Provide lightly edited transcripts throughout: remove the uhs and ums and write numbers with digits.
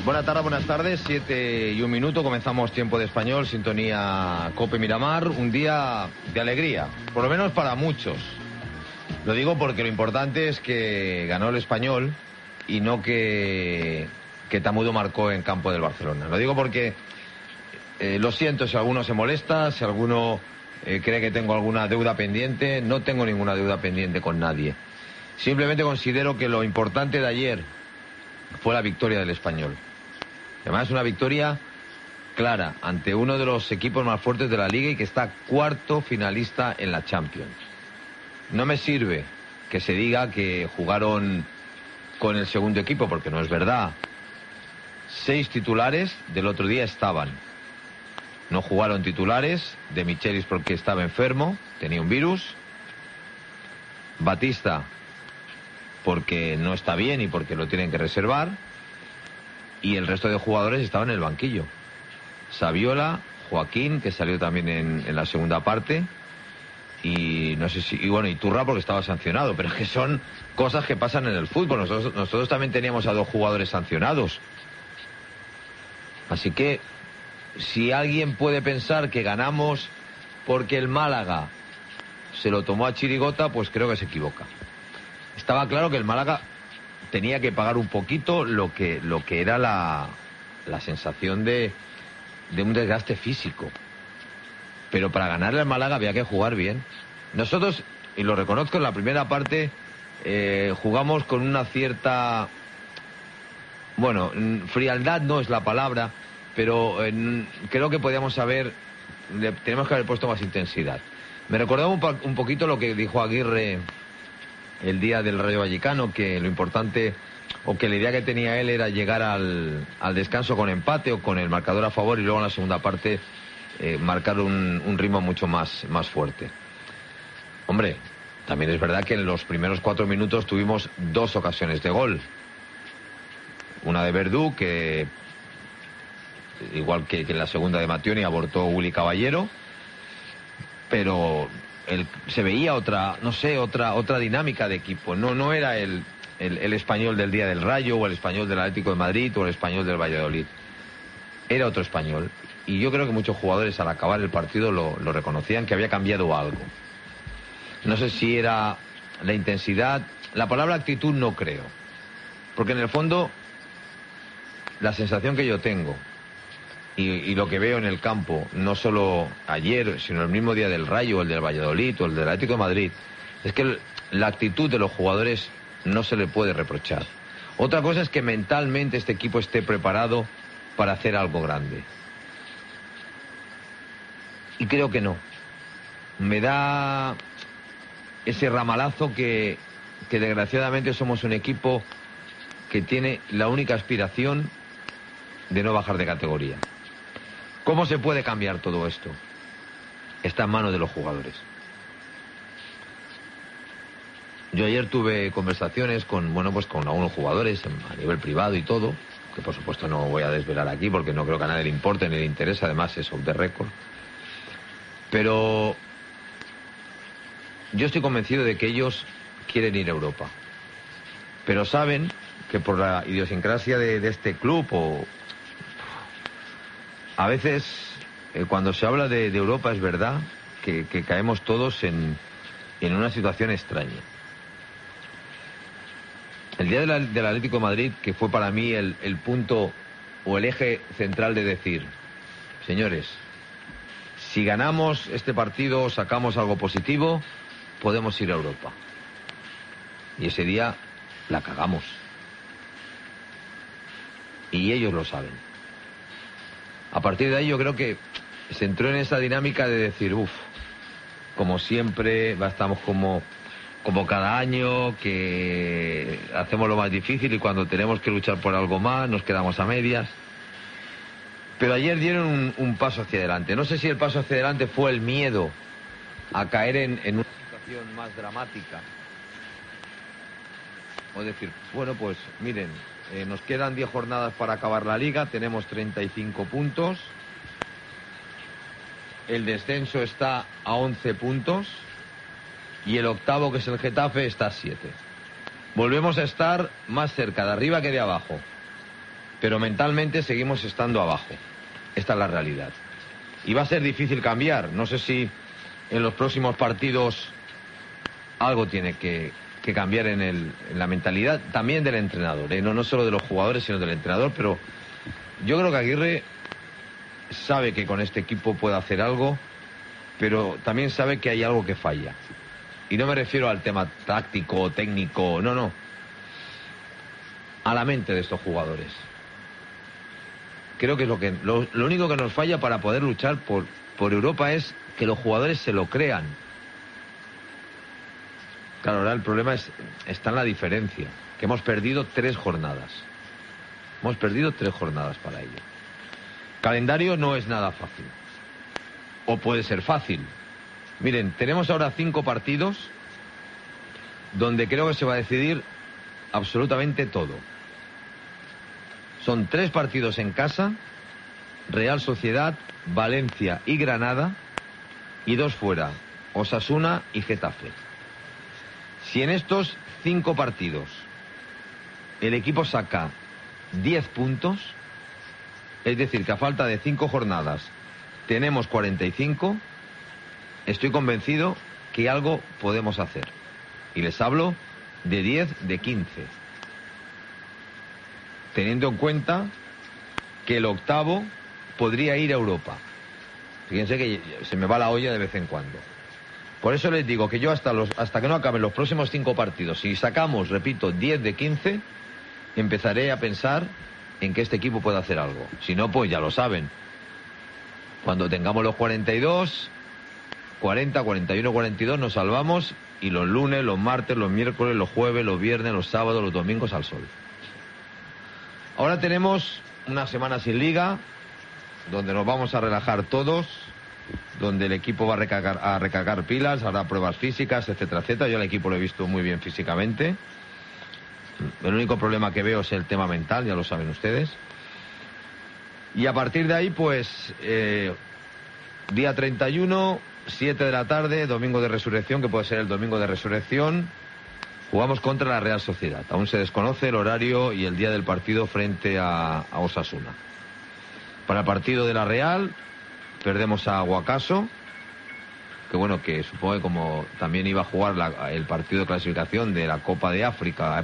Buenas tardes, 7:01, comenzamos Tiempo de Español, sintonía COPE Miramar, un día de alegría, por lo menos para muchos. Lo digo porque lo importante es que ganó el Español y no que Tamudo marcó en campo del Barcelona. Lo digo porque lo siento si alguno se molesta, si alguno cree que tengo alguna deuda pendiente. No tengo ninguna deuda pendiente con nadie. Simplemente considero que lo importante de ayer fue la victoria del Español. Además, una victoria clara ante uno de los equipos más fuertes de la Liga y que está cuarto finalista en la Champions. No me sirve que se diga que jugaron con el segundo equipo, porque no es verdad. 6 titulares del otro día estaban. No jugaron titulares de Michelis porque estaba enfermo, tenía un virus. Batista porque no está bien y porque lo tienen que reservar. Y el resto de jugadores estaban en el banquillo. Saviola, Joaquín, que salió también en la segunda parte, y no sé si, y bueno, Iturra porque estaba sancionado, pero es que son cosas que pasan en el fútbol. Nosotros también teníamos a 2 jugadores sancionados. Así que si alguien puede pensar que ganamos porque el Málaga se lo tomó a chirigota, pues creo que se equivoca. Estaba claro que el Málaga tenía que pagar un poquito lo que era la sensación de un desgaste físico. Pero para ganarle al Málaga había que jugar bien. Nosotros, y lo reconozco, en la primera parte jugamos con una cierta, bueno, frialdad no es la palabra, pero creo que podíamos tenemos que haber puesto más intensidad. Me recordaba un poquito lo que dijo Aguirre el día del Rayo Vallecano, que lo importante, o que la idea que tenía él era llegar al descanso con empate o con el marcador a favor y luego en la segunda parte marcar un ritmo mucho más fuerte. Hombre, también es verdad que en los primeros 4 minutos tuvimos 2 ocasiones de gol. Una de Verdú, que igual que en la segunda de Mattioni, abortó Willy Caballero, pero se veía otra dinámica de equipo. No era el Español del día del Rayo, o el Español del Atlético de Madrid, o el Español del Valladolid. Era otro Español. Y yo creo que muchos jugadores al acabar el partido lo reconocían, que había cambiado algo. No sé si era la intensidad. La palabra actitud no creo. Porque en el fondo, la sensación que yo tengo, y lo que veo en el campo, no solo ayer, sino el mismo día del Rayo, el del Valladolid o el del Atlético de Madrid, es que la actitud de los jugadores no se le puede reprochar. Otra cosa es que mentalmente este equipo esté preparado para hacer algo grande. Y creo que no. Me da ese ramalazo que desgraciadamente somos un equipo que tiene la única aspiración de no bajar de categoría. ¿Cómo se puede cambiar todo esto? Está en manos de los jugadores. Yo ayer tuve conversaciones con algunos jugadores a nivel privado y todo, que por supuesto no voy a desvelar aquí porque no creo que a nadie le importe ni le interesa, además es off the record. Pero yo estoy convencido de que ellos quieren ir a Europa. Pero saben que por la idiosincrasia de este club, a veces cuando se habla de Europa es verdad que caemos todos en una situación extraña. El día del Atlético de Madrid, que fue para mí el punto o el eje central de decir, señores, si ganamos este partido, sacamos algo positivo, podemos ir a Europa. Y ese día la cagamos. Y ellos lo saben. A partir de ahí yo creo que se entró en esa dinámica de decir, como siempre, estamos como cada año, que hacemos lo más difícil y cuando tenemos que luchar por algo más nos quedamos a medias. Pero ayer dieron un paso hacia adelante. No sé si el paso hacia adelante fue el miedo a caer en una situación más dramática. O decir, bueno, pues miren, nos quedan 10 jornadas para acabar la liga, tenemos 35 puntos, el descenso está a 11 puntos y el octavo, que es el Getafe, está a 7. Volvemos a estar más cerca de arriba que de abajo. pero mentalmente seguimos estando abajo. Esta es la realidad. Y va a ser difícil cambiar. No sé si en los próximos partidos algo tiene que cambiar en la mentalidad también del entrenador, ¿eh? No solo de los jugadores, sino del entrenador, pero yo creo que Aguirre sabe que con este equipo puede hacer algo, pero también sabe que hay algo que falla. Y no me refiero al tema táctico o técnico, no. A la mente de estos jugadores. Creo que es lo único que nos falla para poder luchar por Europa es que los jugadores se lo crean. Claro, ahora el problema está en la diferencia, que hemos perdido 3 jornadas. Hemos perdido 3 jornadas para ello. Calendario no es nada fácil. O puede ser fácil. Miren, tenemos ahora 5 partidos donde creo que se va a decidir absolutamente todo. Son 3 partidos en casa, Real Sociedad, Valencia y Granada, y 2 fuera, Osasuna y Getafe. Si en estos 5 partidos el equipo saca 10 puntos, es decir, que a falta de 5 jornadas tenemos 45, estoy convencido que algo podemos hacer. Y les hablo de 10 de 15. Teniendo en cuenta que el octavo podría ir a Europa. Fíjense que se me va la olla de vez en cuando. Por eso les digo que yo hasta que no acaben los próximos 5 partidos, si sacamos, repito, 10 de 15, empezaré a pensar en que este equipo puede hacer algo. Si no, pues ya lo saben. Cuando tengamos los 42, 40, 41, 42, nos salvamos, y los lunes, los martes, los miércoles, los jueves, los viernes, los sábados, los domingos al sol. Ahora tenemos una semana sin liga, donde nos vamos a relajar todos, donde el equipo va a recargar pilas, hará pruebas físicas, etcétera, etcétera. Yo al equipo lo he visto muy bien físicamente. El único problema que veo es el tema mental, ya lo saben ustedes. Y a partir de ahí, pues, día 31, 7 de la tarde, domingo de resurrección, que puede ser el domingo de resurrección, jugamos contra la Real Sociedad. Aún se desconoce el horario y el día del partido frente a Osasuna. Para el partido de la Real, perdemos a Guacaso, que bueno, que supongo que como también iba a jugar el partido de clasificación de la Copa de África,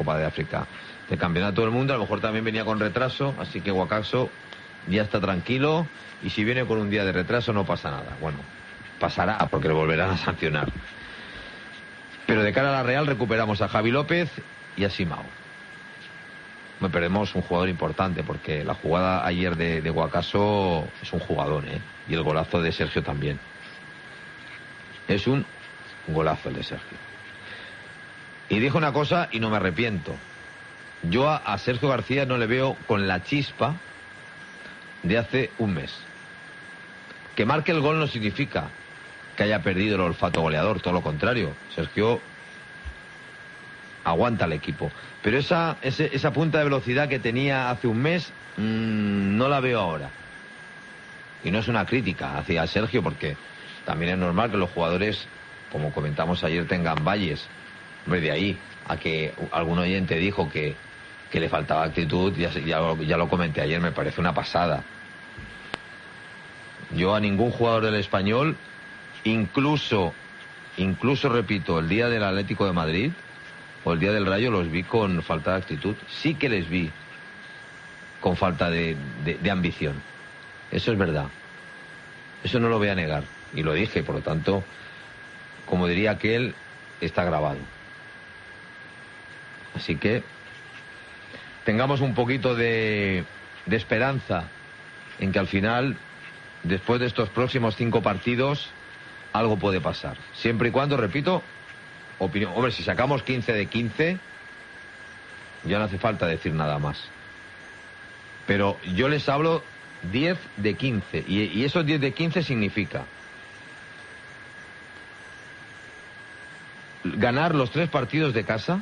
del Campeonato del Mundo, a lo mejor también venía con retraso, así que Guacaso ya está tranquilo, y si viene con un día de retraso no pasa nada. Bueno, pasará porque le volverán a sancionar. Pero de cara a la Real recuperamos a Javi López y a Simao. Me perdemos un jugador importante, porque la jugada ayer de Guacaso es un jugador, y el golazo de Sergio también. Es un golazo el de Sergio. Y dijo una cosa y no me arrepiento. Yo a Sergio García no le veo con la chispa de hace un mes. Que marque el gol no significa que haya perdido el olfato goleador, todo lo contrario. Sergio aguanta el equipo, pero esa punta de velocidad que tenía hace un mes no la veo ahora. Y no es una crítica hacia Sergio, porque también es normal que los jugadores, como comentamos ayer, tengan valles. Hombre, de ahí a que algún oyente dijo que le faltaba actitud, ya lo comenté ayer, me parece una pasada. Yo a ningún jugador del Español, incluso repito, el día del Atlético de Madrid o el día del Rayo, los vi con falta de actitud. Sí que les vi con falta de ambición. Eso es verdad. Eso no lo voy a negar. Y lo dije, por lo tanto, como diría aquel, está grabado. Así que tengamos un poquito de esperanza en que al final, después de estos próximos 5 partidos, algo puede pasar. Siempre y cuando, repito, opinión. Hombre, si sacamos 15 de 15, ya no hace falta decir nada más. Pero yo les hablo 10 de 15. Y esos 10 de 15 significa ganar los 3 partidos de casa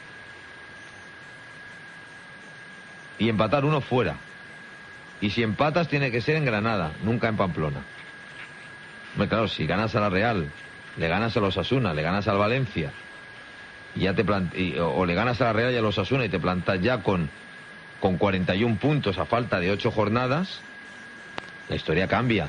y empatar uno fuera. Y si empatas tiene que ser en Granada, nunca en Pamplona. Hombre, claro, si ganas a la Real, le ganas a los Osasuna, le ganas al Valencia, y ya o le ganas a la Real y a los Osasuna y te plantas ya con con 41 puntos a falta de 8 jornadas, la historia cambia.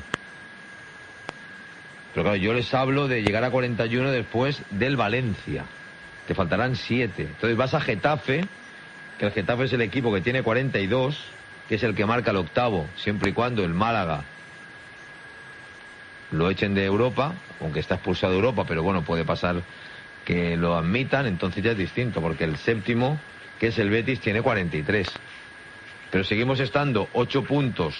Pero claro, yo les hablo de llegar a 41 después del Valencia. Te faltarán 7. Entonces vas a Getafe, que el Getafe es el equipo que tiene 42, que es el que marca el octavo, siempre y cuando el Málaga lo echen de Europa, aunque está expulsado de Europa, pero bueno, puede pasar que lo admitan, entonces ya es distinto, porque el séptimo, que es el Betis, tiene 43. Pero seguimos estando 8 puntos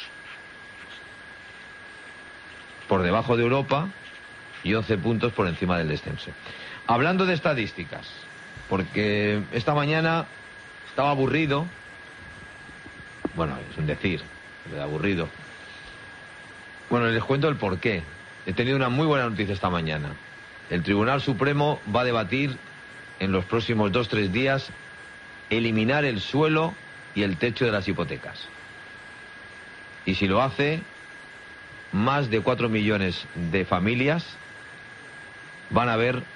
por debajo de Europa y 11 puntos por encima del descenso. Hablando de estadísticas, porque esta mañana estaba aburrido, bueno, es un decir, de aburrido. Bueno, les cuento el porqué. He tenido una muy buena noticia esta mañana. El Tribunal Supremo va a debatir en los próximos 2-3 días eliminar el suelo y el techo de las hipotecas. Y si lo hace, más de 4 millones de familias van a ver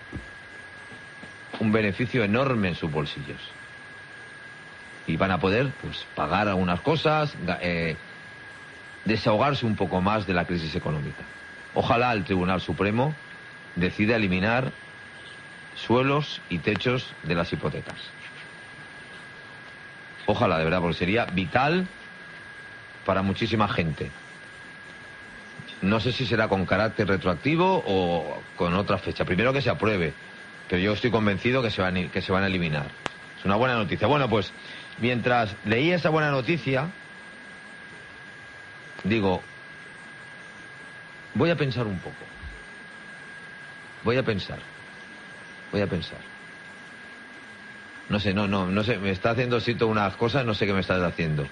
un beneficio enorme en sus bolsillos. Y van a poder, pues, pagar algunas cosas, desahogarse un poco más de la crisis económica. Ojalá el Tribunal Supremo decida eliminar suelos y techos de las hipotecas. Ojalá, de verdad, porque sería vital para muchísima gente. No sé si será con carácter retroactivo o con otra fecha. Primero que se apruebe, pero yo estoy convencido que se van a eliminar. Es una buena noticia. Bueno, pues mientras leía esa buena noticia, digo, voy a pensar un poco. Voy a pensar. No sé, no sé, me está haciendo Sito unas cosas, no sé qué me estás haciendo.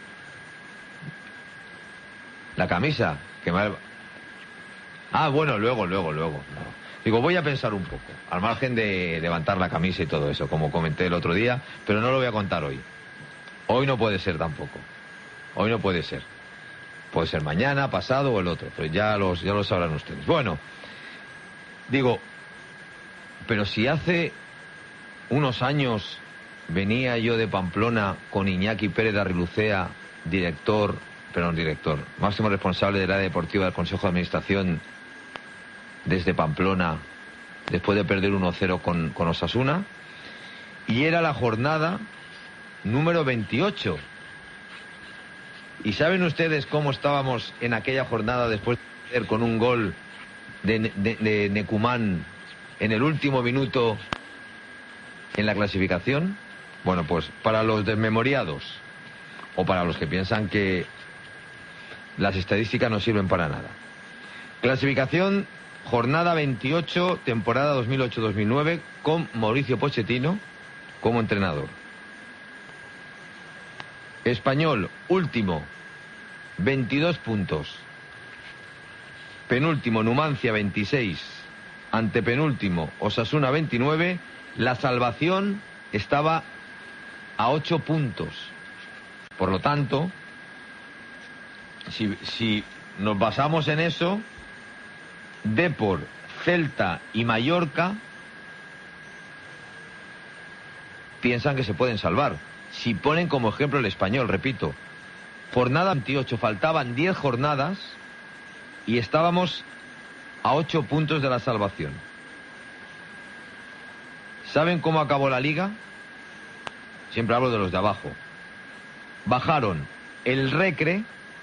La camisa, que me... Ah, bueno, luego. No. Digo, voy a pensar un poco, al margen de levantar la camisa y todo eso, como comenté el otro día, pero no lo voy a contar hoy. Hoy no puede ser tampoco. Hoy no puede ser. Puede ser mañana, pasado o el otro, pero ya lo sabrán ustedes. Bueno, digo, pero si hace unos años venía yo de Pamplona con Iñaki Pérez de Arrilucea, máximo responsable del área deportiva del Consejo de Administración desde Pamplona, después de perder 1-0 con Osasuna, y era la jornada número 28. ¿Y saben ustedes cómo estábamos en aquella jornada después de perder con un gol de Necumán en el último minuto en la clasificación? Bueno, pues para los desmemoriados o para los que piensan que las estadísticas no sirven para nada. Clasificación, jornada 28, temporada 2008-2009, con Mauricio Pochettino como entrenador. Español, último, 22 puntos. Penúltimo, Numancia, 26. Antepenúltimo, Osasuna, 29. La salvación estaba a 8 puntos. Por lo tanto, si nos basamos en eso, Depor, Celta y Mallorca piensan que se pueden salvar. Si ponen como ejemplo el Español, repito, jornada 28, faltaban 10 jornadas y estábamos a 8 puntos de la salvación. ¿Saben cómo acabó la liga? Siempre hablo de los de abajo. Bajaron el Recre,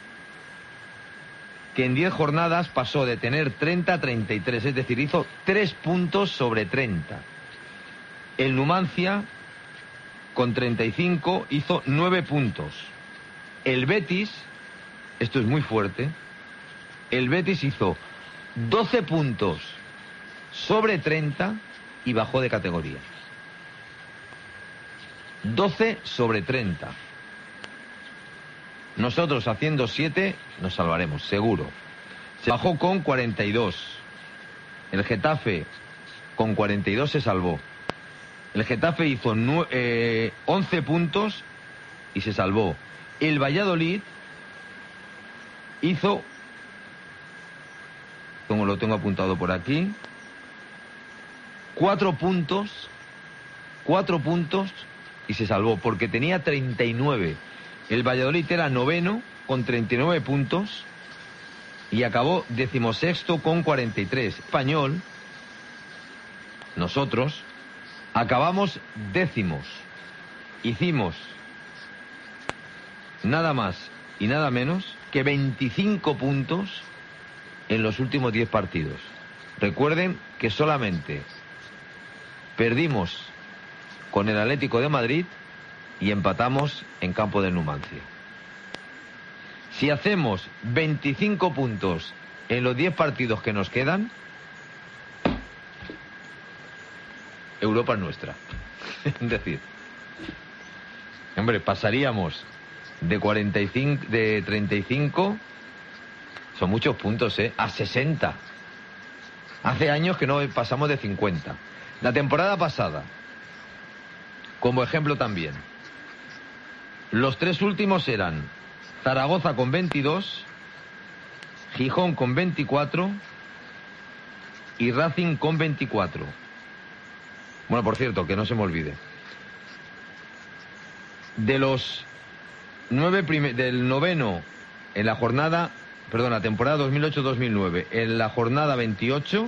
que en 10 jornadas pasó de tener 30 a 33, es decir, hizo 3 puntos sobre 30. El Numancia, con 35, hizo 9 puntos. El Betis, esto es muy fuerte, el Betis hizo 12 puntos sobre 30 y bajó de categoría. 12 sobre 30. Nosotros haciendo 7 nos salvaremos, seguro. Se bajó con 42. El Getafe con 42 se salvó. El Getafe hizo 11 puntos y se salvó. El Valladolid hizo, como lo tengo apuntado por aquí, 4 puntos y se salvó, porque tenía 39. El Valladolid era noveno con 39 puntos y acabó 16º con 43. Español, nosotros, acabamos décimos. Hicimos nada más y nada menos que 25 puntos en los últimos 10 partidos. Recuerden que solamente perdimos con el Atlético de Madrid y empatamos en campo del Numancia. Si hacemos 25 puntos en los 10 partidos que nos quedan, Europa es nuestra. Es decir, hombre, pasaríamos de 35, son muchos puntos, a 60. Hace años que no pasamos de 50. La temporada pasada, como ejemplo también, los 3 últimos eran Zaragoza con 22, Gijón con 24 y Racing con 24. Bueno, por cierto, que no se me olvide. De los 9 del noveno en la jornada, perdón, la temporada 2008-2009, en la jornada 28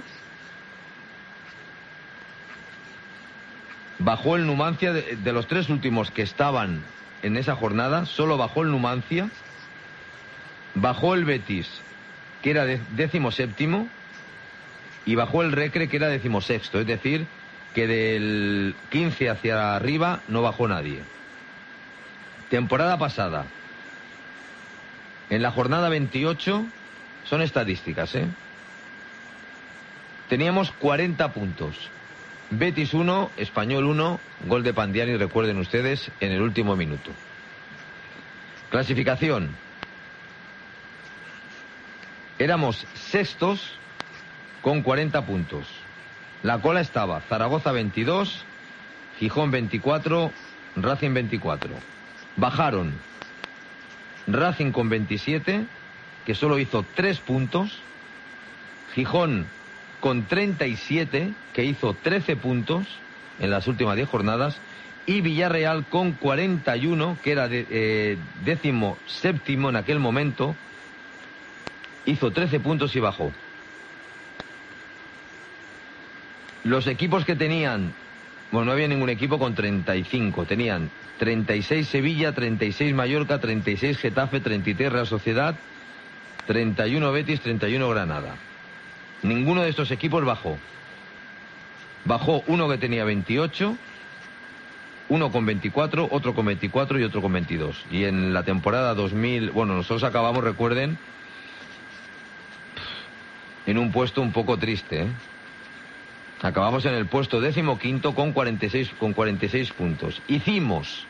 bajó el Numancia. De los 3 últimos que estaban en esa jornada, solo bajó el Numancia, bajó el Betis, que era 17º, y bajó el Recre, que era 16º, es decir, que del 15 hacia arriba no bajó nadie. Temporada pasada, en la jornada 28, son estadísticas, teníamos 40 puntos. Betis 1, Español 1, gol de Pandiani, recuerden ustedes, en el último minuto. Clasificación. Éramos sextos con 40 puntos. La cola estaba Zaragoza 22, Gijón 24, Racing 24. Bajaron Racing con 27, que solo hizo 3 puntos. Gijón con 37, que hizo 13 puntos en las últimas 10 jornadas. Y Villarreal con 41, que era 17º en aquel momento, hizo 13 puntos y bajó. Los equipos que tenían, bueno, no había ningún equipo con 35, tenían 36 Sevilla, 36 Mallorca, 36 Getafe, 33 Real Sociedad, 31 Betis, 31 Granada. Ninguno de estos equipos bajó. Bajó uno que tenía 28, uno con 24, otro con 24 y otro con 22. Y en la temporada 2000, bueno, nosotros acabamos, recuerden, en un puesto un poco triste, Acabamos en el puesto 15º con 46 puntos. Hicimos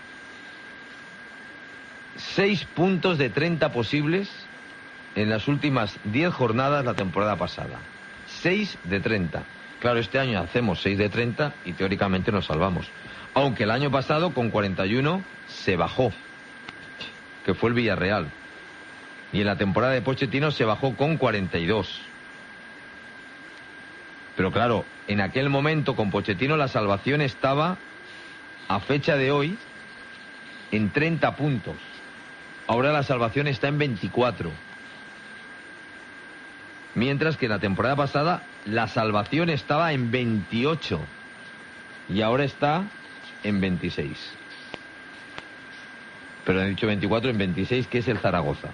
6 puntos de 30 posibles en las últimas 10 jornadas la temporada pasada. 6 de 30. Claro, este año hacemos 6 de 30 y teóricamente nos salvamos. Aunque el año pasado con 41 se bajó, que fue el Villarreal. Y en la temporada de Pochettino se bajó con 42. Pero claro, en aquel momento con Pochettino la salvación estaba, a fecha de hoy, en 30 puntos. Ahora la salvación está en 24. Mientras que en la temporada pasada la salvación estaba en 28. Y ahora está en 26. Pero he dicho 24, en 26, que es el Zaragoza.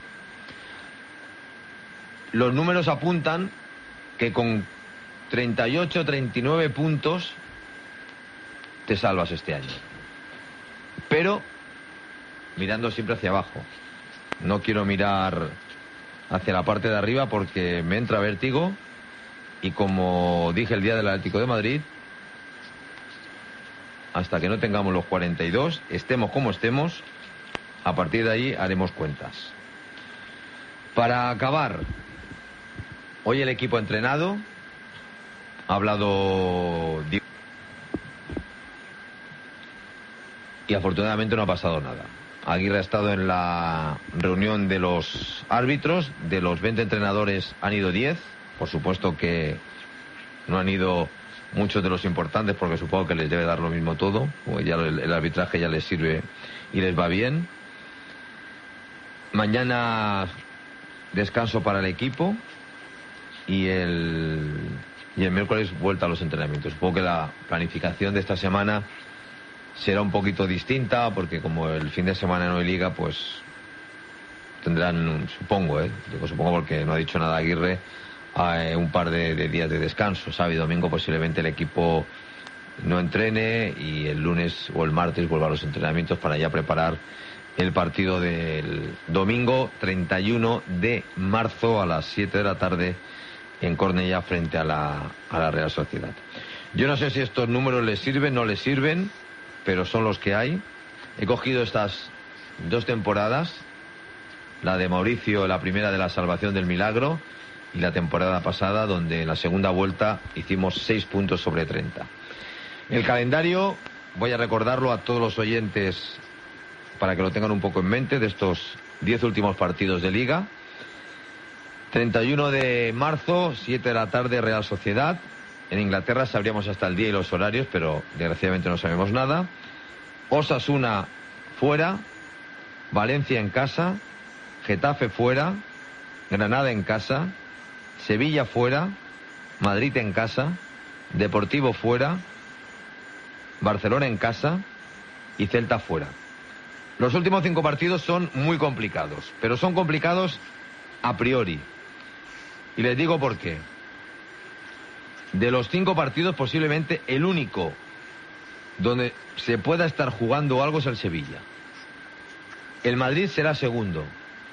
Los números apuntan que con 38, 39 puntos te salvas este año. Pero mirando siempre hacia abajo. No quiero mirar hacia la parte de arriba porque me entra vértigo. Y como dije el día del Atlético de Madrid, hasta que no tengamos los 42, estemos como estemos, a partir de ahí haremos cuentas. Para acabar, hoy el equipo ha entrenado, ha hablado y afortunadamente no ha pasado nada. Aguirre ha estado en la reunión de los árbitros. De los 20 entrenadores han ido 10. Por supuesto que no han ido muchos de los importantes porque supongo que les debe dar lo mismo todo, porque ya el arbitraje ya les sirve y les va bien. Mañana descanso para el equipo y el miércoles vuelta a los entrenamientos. Supongo que la planificación de esta semana será un poquito distinta, porque como el fin de semana no hay liga, pues tendrán, supongo, digo supongo porque no ha dicho nada Aguirre, un par de días de descanso. Sábado y domingo posiblemente el equipo no entrene y el lunes o el martes vuelva a los entrenamientos para ya preparar el partido del domingo 31 de marzo a las 7 de la tarde en Cornellá frente a la Real Sociedad. Yo no sé si estos números les sirven, no les sirven, pero son los que hay. He cogido estas 2 temporadas, la de Mauricio, la primera de la Salvación del Milagro, y la temporada pasada, donde en la segunda vuelta hicimos 6 puntos sobre 30. El calendario, voy a recordarlo a todos los oyentes para que lo tengan un poco en mente, de estos 10 últimos partidos de Liga. 31 de marzo, 7 de la tarde, Real Sociedad. En Inglaterra sabríamos hasta el día y los horarios, pero desgraciadamente no sabemos nada. Osasuna fuera, Valencia en casa, Getafe fuera, Granada en casa, Sevilla fuera, Madrid en casa, Deportivo fuera, Barcelona en casa y Celta fuera. Los últimos 5 partidos son muy complicados, pero son complicados a priori. Y les digo por qué. De los 5 partidos, posiblemente el único donde se pueda estar jugando algo es el Sevilla. El Madrid será segundo.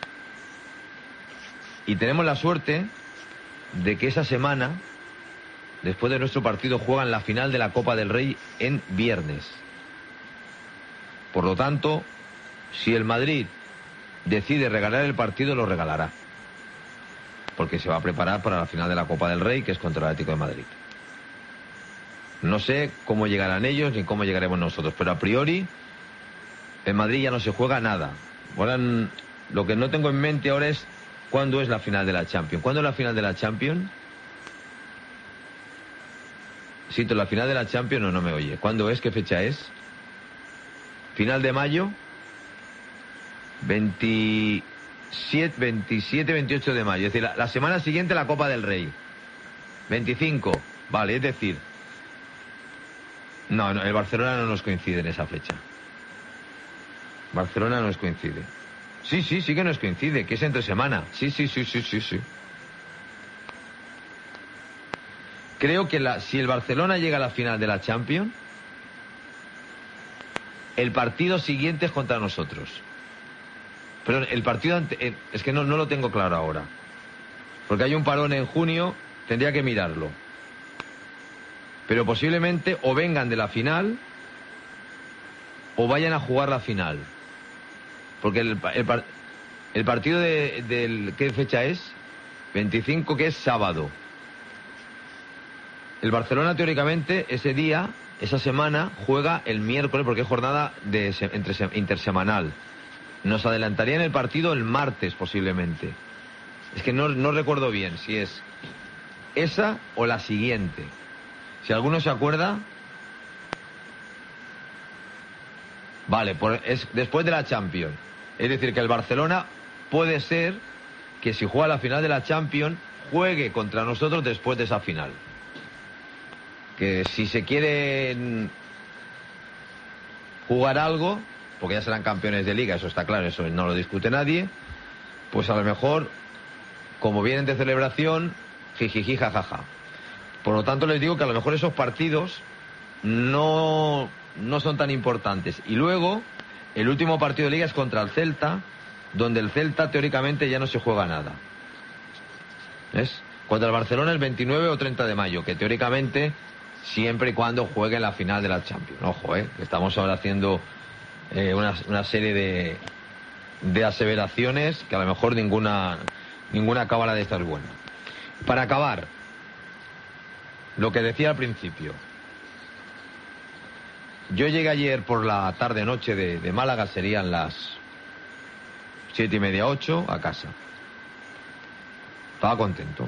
Y tenemos la suerte de que esa semana, después de nuestro partido, juegan la final de la Copa del Rey en viernes. Por lo tanto, si el Madrid decide regalar el partido, lo regalará, porque se va a preparar para la final de la Copa del Rey, que es contra el Atlético de Madrid. No sé cómo llegarán ellos ni cómo llegaremos nosotros, pero a priori en Madrid ya no se juega nada. Ahora, lo que no tengo en mente ahora es cuándo es la final de la Champions. ¿Cuándo es la final de la Champions? Cito, la final de la Champions no me oye. ¿Cuándo es? ¿Qué fecha es? Final de mayo. 27, 28 de mayo. Es decir, la semana siguiente la Copa del Rey. 25. Vale, es decir, no, el Barcelona no nos coincide en esa fecha. Barcelona no nos coincide. Sí que nos coincide, que es entre semana. Sí. Creo que si el Barcelona llega a la final de la Champions, el partido siguiente es contra nosotros. Pero el partido es que no lo tengo claro ahora, porque hay un parón en junio, tendría que mirarlo. Pero posiblemente o vengan de la final o vayan a jugar la final, porque el partido del ¿qué fecha es? 25, que es sábado. El Barcelona teóricamente ese día, esa semana, juega el miércoles, porque es jornada intersemanal. Nos adelantarían el partido el martes posiblemente. Es que no recuerdo bien si es esa o la siguiente. Si alguno se acuerda. Vale, es después de la Champions. Es decir, que el Barcelona puede ser que si juega la final de la Champions, juegue contra nosotros después de esa final. Que si se quieren jugar algo, porque ya serán campeones de liga, eso está claro, eso no lo discute nadie, pues a lo mejor, como vienen de celebración, jijiji, jajaja. Por lo tanto, les digo que a lo mejor esos partidos no son tan importantes. Y luego, el último partido de liga es contra el Celta, donde el Celta teóricamente ya no se juega nada. ¿Ves? Contra el Barcelona el 29 o 30 de mayo, que teóricamente siempre y cuando juegue la final de la Champions. Ojo, que estamos ahora haciendo una serie de aseveraciones que a lo mejor ninguna cábala de estas es buena. Para acabar, lo que decía al principio. Yo llegué ayer por la tarde-noche de Málaga, serían las 7:30, 8, a casa. Estaba contento.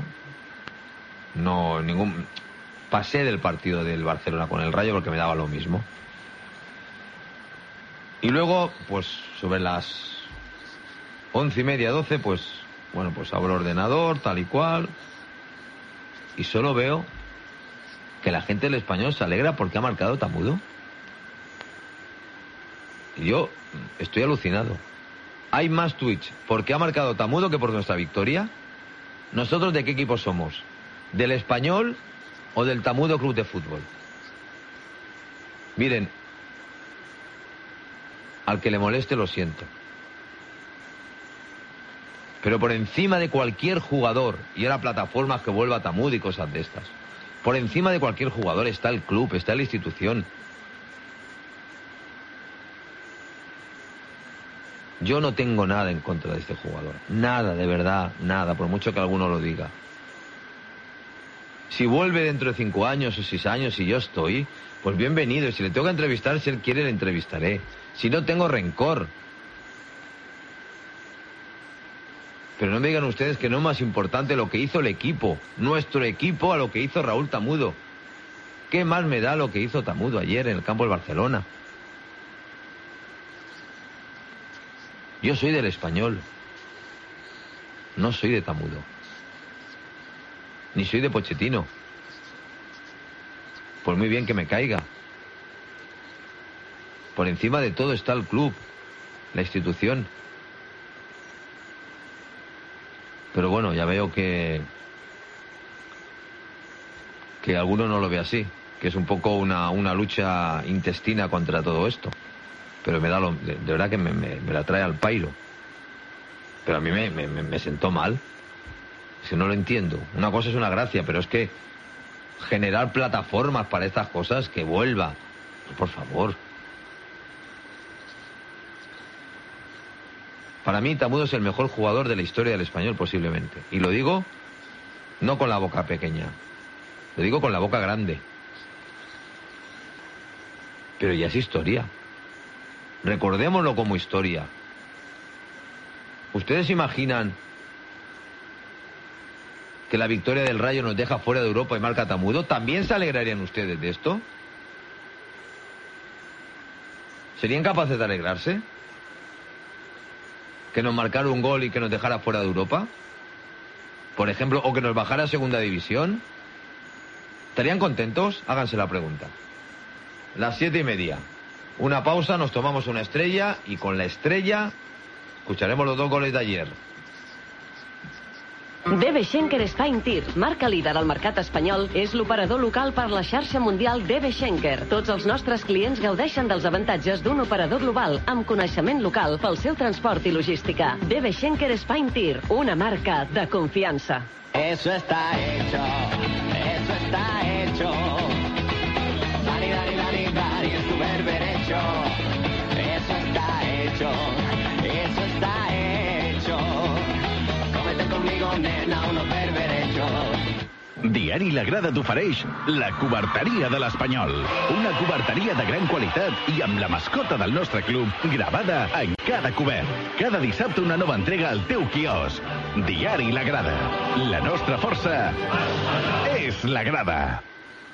Pasé del partido del Barcelona con el Rayo porque me daba lo mismo. Y luego, pues sobre las 11:30, 12, pues, bueno, pues abro el ordenador, tal y cual, y solo veo que la gente del Español se alegra porque ha marcado Tamudo. Y yo estoy alucinado. Hay más tweets porque ha marcado Tamudo que por nuestra victoria. ¿Nosotros de qué equipo somos? ¿Del Español o del Tamudo Club de Fútbol? Miren, al que le moleste lo siento. Pero por encima de cualquier jugador, y ahora plataformas que vuelva a Tamudo y cosas de estas, por encima de cualquier jugador está el club, está la institución. Yo no tengo nada en contra de este jugador. Nada, de verdad, nada, por mucho que alguno lo diga. Si vuelve dentro de 5 años o 6 años y yo estoy, pues bienvenido. Y si le tengo que entrevistar, si él quiere, le entrevistaré. Si no tengo rencor. Pero no me digan ustedes que no es más importante lo que hizo el equipo, nuestro equipo, a lo que hizo Raúl Tamudo. ¿Qué más me da lo que hizo Tamudo ayer en el campo del Barcelona? Yo soy del Español. No soy de Tamudo. Ni soy de Pochettino. Por muy bien que me caiga. Por encima de todo está el club, la institución. Pero bueno, ya veo que alguno no lo ve así, que es un poco una lucha intestina contra todo esto. Pero me da de verdad que me la trae al pairo. Pero a mí me sentó mal. Si no lo entiendo. Una cosa es una gracia, pero es que generar plataformas para estas cosas, que vuelva. Por favor. Para mí Tamudo es el mejor jugador de la historia del Español posiblemente. Y lo digo no con la boca pequeña. Lo digo con la boca grande. Pero ya es historia. Recordémoslo como historia. ¿Ustedes imaginan que la victoria del Rayo nos deja fuera de Europa y marca Tamudo? ¿También se alegrarían ustedes de esto? ¿Serían capaces de alegrarse? ¿Que nos marcara un gol y que nos dejara fuera de Europa? Por ejemplo, o que nos bajara a segunda división. ¿Estarían contentos? Háganse la pregunta. Las 7:30. Una pausa, nos tomamos una estrella y con la estrella escucharemos los 2 goles de ayer. DB Schenker Spine Tir, marca líder al mercat espanyol, és l'operador local per la xarxa mundial DB Schenker. Tots els nostres clients gaudeixen dels avantatges d'un operador global amb coneixement local pel seu transport i logística. DB Schenker Spine Tir, una marca de confiança. Eso está hecho, eso está hecho. Dani, Dani, Dani, Dani, es tu berberecho. Eso está hecho, eso está hecho. Cómete conmigo, nena, unos berberechos. Diari La Grada t'ofereix la coberteria de l'Espanyol. Una coberteria de gran qualitat i amb la mascota del nostre club gravada en cada cobert. Cada dissabte una nova entrega al teu quiosc. Diari La Grada. La nostra força és la grada.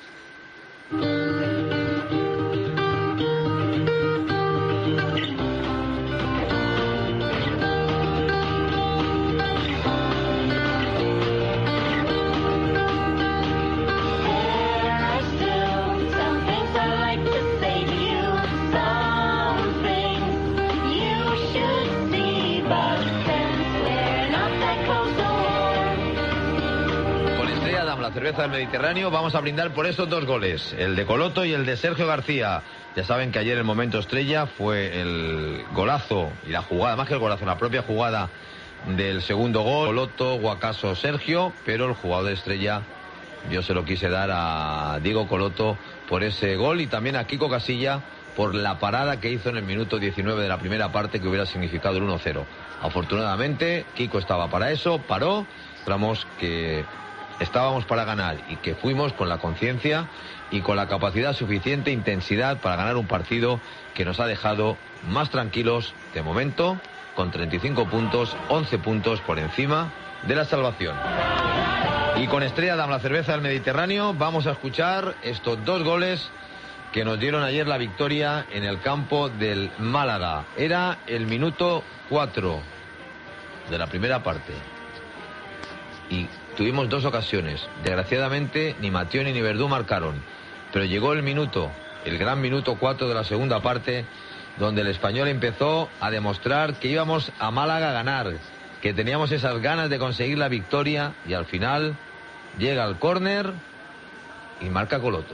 Cerveza del Mediterráneo, vamos a brindar por esos 2 goles, el de Coloto y el de Sergio García. Ya saben que ayer el momento estrella fue el golazo y la jugada, más que el golazo, la propia jugada del segundo gol. Coloto, Guacaso, Sergio, pero el jugador estrella yo se lo quise dar a Diego Coloto por ese gol y también a Kiko Casilla por la parada que hizo en el minuto 19 de la primera parte que hubiera significado el 1-0. Afortunadamente Kiko estaba para eso, paró, esperamos que estábamos para ganar y que fuimos con la conciencia y con la capacidad suficiente, intensidad para ganar un partido que nos ha dejado más tranquilos de momento, con 35 puntos, 11 puntos por encima de la salvación. Y con Estrella Damm, la cerveza del Mediterráneo, vamos a escuchar estos 2 goles que nos dieron ayer la victoria en el campo del Málaga. Era el minuto 4 de la primera parte y tuvimos 2 ocasiones. Desgraciadamente ni Mattioni ni Verdú marcaron, pero llegó el gran minuto 4 de la segunda parte, donde el Español empezó a demostrar que íbamos a Málaga a ganar, que teníamos esas ganas de conseguir la victoria, y al final llega al córner y marca Coloto.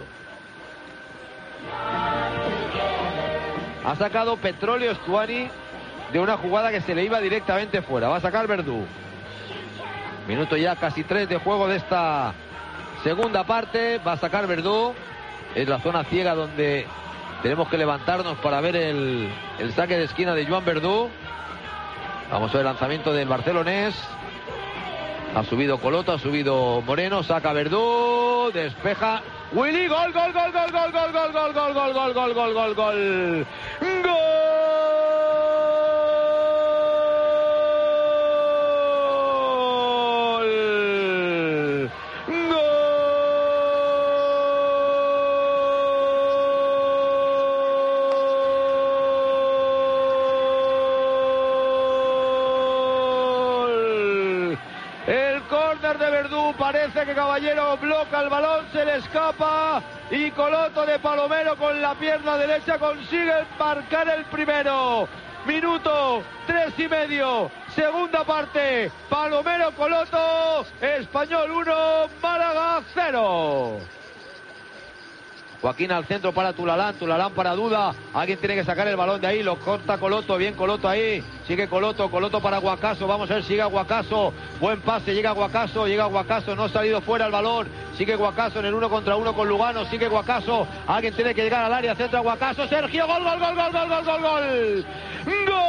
Ha sacado Petrolio Stuani de una jugada que se le iba directamente fuera. Va a sacar Verdú. Minuto ya casi 3 de juego de esta segunda parte. Va a sacar Verdú. Es la zona ciega donde tenemos que levantarnos para ver el saque de esquina de Joan Verdú. Vamos a ver el lanzamiento del barcelonés. Ha subido Coloto, ha subido Moreno, saca Verdú, despeja Willy, gol, gol, gol, gol, gol, gol, gol, gol, gol, gol, gol, gol, gol, gol, gol. Parece que Caballero bloca el balón, se le escapa y Coloto de Palomero con la pierna derecha consigue marcar el primero. Minuto 3:30, segunda parte. Palomero, Coloto, Español 1, Málaga 0. Joaquín al centro para Tulalán para Duda, alguien tiene que sacar el balón de ahí, lo corta Coloto, bien Coloto ahí, sigue Coloto para Guacaso, vamos a ver si llega Guacaso, buen pase, llega Guacaso, no ha salido fuera el balón, sigue Guacaso en el 1 contra 1 con Lugano, sigue Guacaso, alguien tiene que llegar al área, centra Guacaso, Sergio, gol, gol, gol, gol, gol, gol, gol, gol, ¡gol!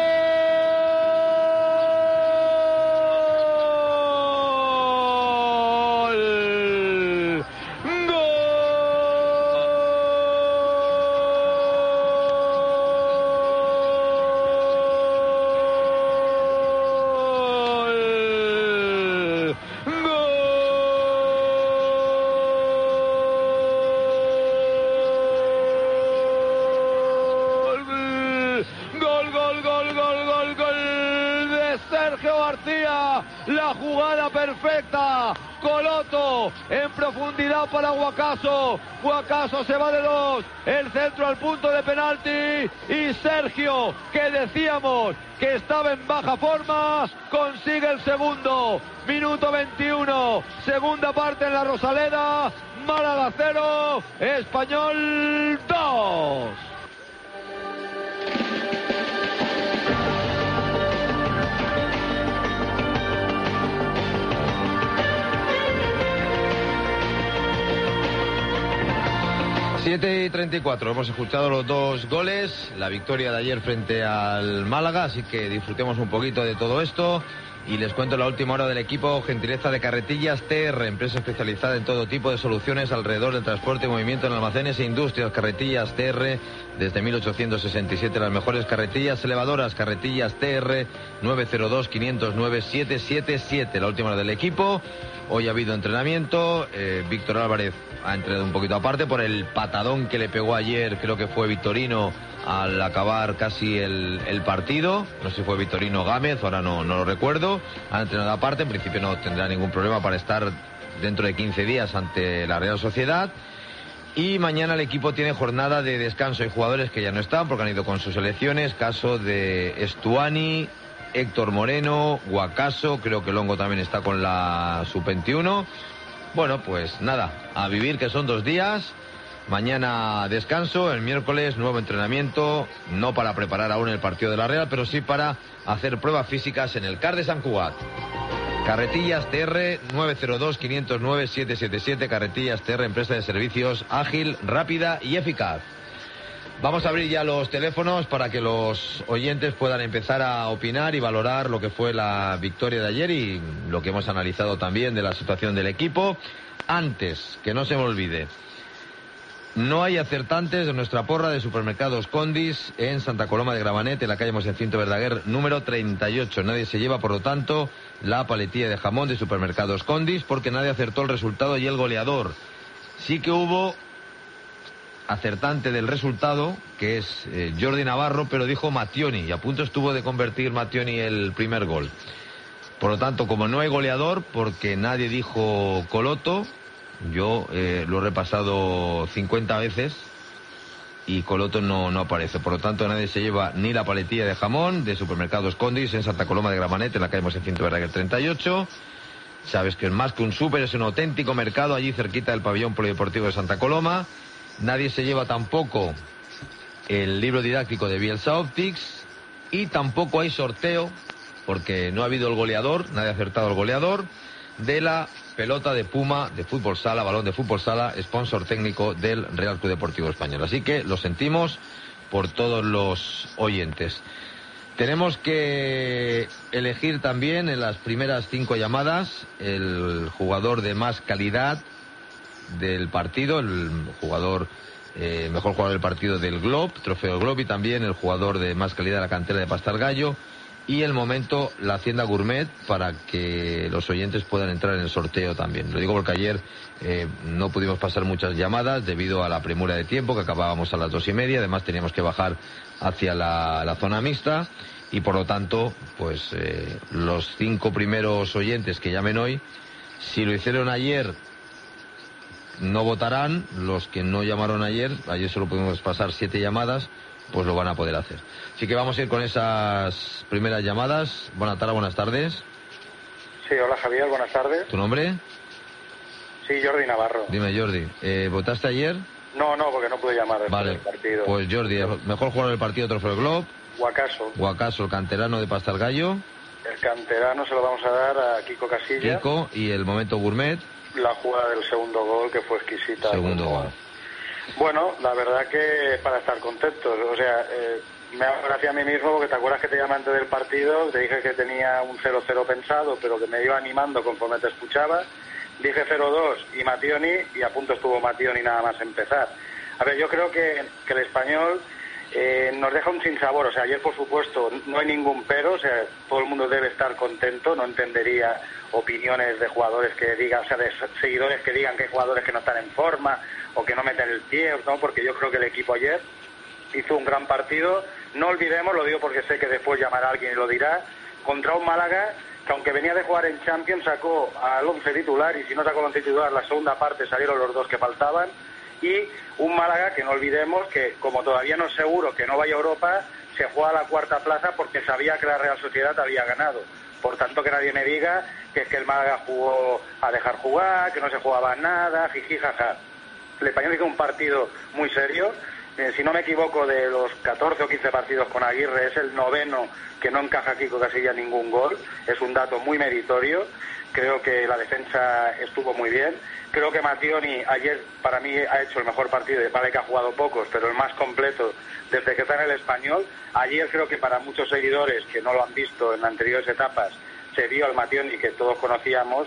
La jugada perfecta, Coloto en profundidad para Guacaso, Guacaso se va de 2, el centro al punto de penalti y Sergio, que decíamos que estaba en baja forma, consigue el segundo. Minuto 21, segunda parte en la Rosaleda, Málaga 0, Español 2. Siete y 34, hemos escuchado los 2 goles, la victoria de ayer frente al Málaga, así que disfrutemos un poquito de todo esto. Y les cuento la última hora del equipo, gentileza de Carretillas TR, empresa especializada en todo tipo de soluciones alrededor del transporte y movimiento en almacenes e industrias. Carretillas TR, desde 1867, las mejores carretillas elevadoras. Carretillas TR, 902-509-777, la última hora del equipo. Hoy ha habido entrenamiento, Víctor Álvarez ha entrenado un poquito aparte por el patadón que le pegó ayer, creo que fue Victorino, al acabar casi el partido. No sé si fue Victorino Gámez, ahora no lo recuerdo. Ha entrenado aparte, en principio no tendrá ningún problema para estar dentro de 15 días ante la Real Sociedad. Y mañana el equipo tiene jornada de descanso. Hay jugadores que ya no están porque han ido con sus selecciones, caso de Stuani, Héctor Moreno, Guacaso, creo que Longo también está con la sub-21. Bueno, pues nada, a vivir, que son 2 días. Mañana descanso, el miércoles nuevo entrenamiento, no para preparar aún el partido de la Real, pero sí para hacer pruebas físicas en el CAR de Sant Cugat. Carretillas TR, 902-509-777, Carretillas TR, empresa de servicios ágil, rápida y eficaz. Vamos a abrir ya los teléfonos para que los oyentes puedan empezar a opinar y valorar lo que fue la victoria de ayer y lo que hemos analizado también de la situación del equipo. Antes, que no se me olvide, no hay acertantes de nuestra porra de Supermercados Condis en Santa Coloma de Gravanet, en la calle Mosencinto Verdaguer, número 38. Nadie se lleva, por lo tanto, la paletilla de jamón de Supermercados Condis porque nadie acertó el resultado y el goleador. Sí que hubo acertante del resultado, que es Jordi Navarro, pero dijo Mattioni, y a punto estuvo de convertir Mattioni el primer gol. Por lo tanto, como no hay goleador, porque nadie dijo Coloto, yo lo he repasado 50 veces y Coloto no aparece. Por lo tanto, nadie se lleva ni la paletilla de jamón de Supermercados Condis en Santa Coloma de Gramenet, en la calle Mosencinto Verdaguer 38. Sabes que es más que un súper, es un auténtico mercado allí cerquita del pabellón polideportivo de Santa Coloma. Nadie se lleva tampoco el libro didáctico de Bielsa Optics y tampoco hay sorteo, porque no ha habido el goleador, nadie ha acertado el goleador de la pelota de Puma de fútbol sala, balón de fútbol sala, sponsor técnico del Real Club Deportivo Español. Así que lo sentimos por todos los oyentes. Tenemos que elegir también en las primeras 5 llamadas el jugador de más calidad del partido, el jugador mejor jugador del partido del Globe, trofeo Globe, y también el jugador de más calidad de la cantera de Pastargallo, y el momento la Hacienda Gourmet, para que los oyentes puedan entrar en el sorteo también. Lo digo porque ayer no pudimos pasar muchas llamadas debido a la premura de tiempo, que acabábamos a las 2:30, además teníamos que bajar hacia la zona mixta, y por lo tanto, pues los 5 primeros oyentes que llamen hoy, si lo hicieron ayer, no votarán. Los que no llamaron ayer solo pudimos pasar 7 llamadas, pues lo van a poder hacer. Así que vamos a ir con esas primeras llamadas. Buenas tardes. Sí, hola Javier, buenas tardes. ¿Tu nombre? Sí, Jordi Navarro. Dime, Jordi, ¿votaste ayer? No, porque no pude llamar después del partido. Pues Jordi, mejor jugador del partido, trofeo Globe. Guacaso, el canterano de Pastargallo. El canterano se lo vamos a dar a Kiko Casilla. Y el momento Gourmet. La jugada del segundo gol, que fue exquisita. Segundo gol. Bueno, la verdad que para estar contentos. O sea, me hago gracia a mí mismo, porque te acuerdas que te llamé antes del partido, te dije que tenía un 0-0 pensado, pero que me iba animando conforme te escuchaba. Dije 0-2 y Mattioni, y a punto estuvo Mattioni nada más empezar. A ver, yo creo que el Español nos deja un sinsabor. O sea, ayer por supuesto no hay ningún pero, o sea, todo el mundo debe estar contento. No entendería opiniones de jugadores que digan, o sea, de seguidores que digan que hay jugadores que no están en forma o que no meten el pie, ¿no? Porque yo creo que el equipo ayer hizo un gran partido. No olvidemos, lo digo porque sé que después llamará alguien y lo dirá, contra un Málaga que, aunque venía de jugar en Champions, sacó al 11 titular, y si no sacó al 11 titular, la segunda parte salieron los 2 que faltaban. Y un Málaga que no olvidemos que, como todavía no es seguro que no vaya a Europa, se juega a la 4ª plaza porque sabía que la Real Sociedad había ganado. Por tanto, que nadie me diga que es que el Málaga jugó a dejar jugar, que no se jugaba nada, jiji, jaja. El Español hizo un partido muy serio. Si no me equivoco, de los 14 o 15 partidos con Aguirre, es el 9º que no encaja Kiko Casilla ningún gol. Es un dato muy meritorio. Creo que la defensa estuvo muy bien. Creo que Mattioni ayer para mí ha hecho el mejor partido, vale que ha jugado pocos, pero el más completo desde que está en el Español. Ayer creo que para muchos seguidores que no lo han visto en anteriores etapas, se vio al Mattioni que todos conocíamos,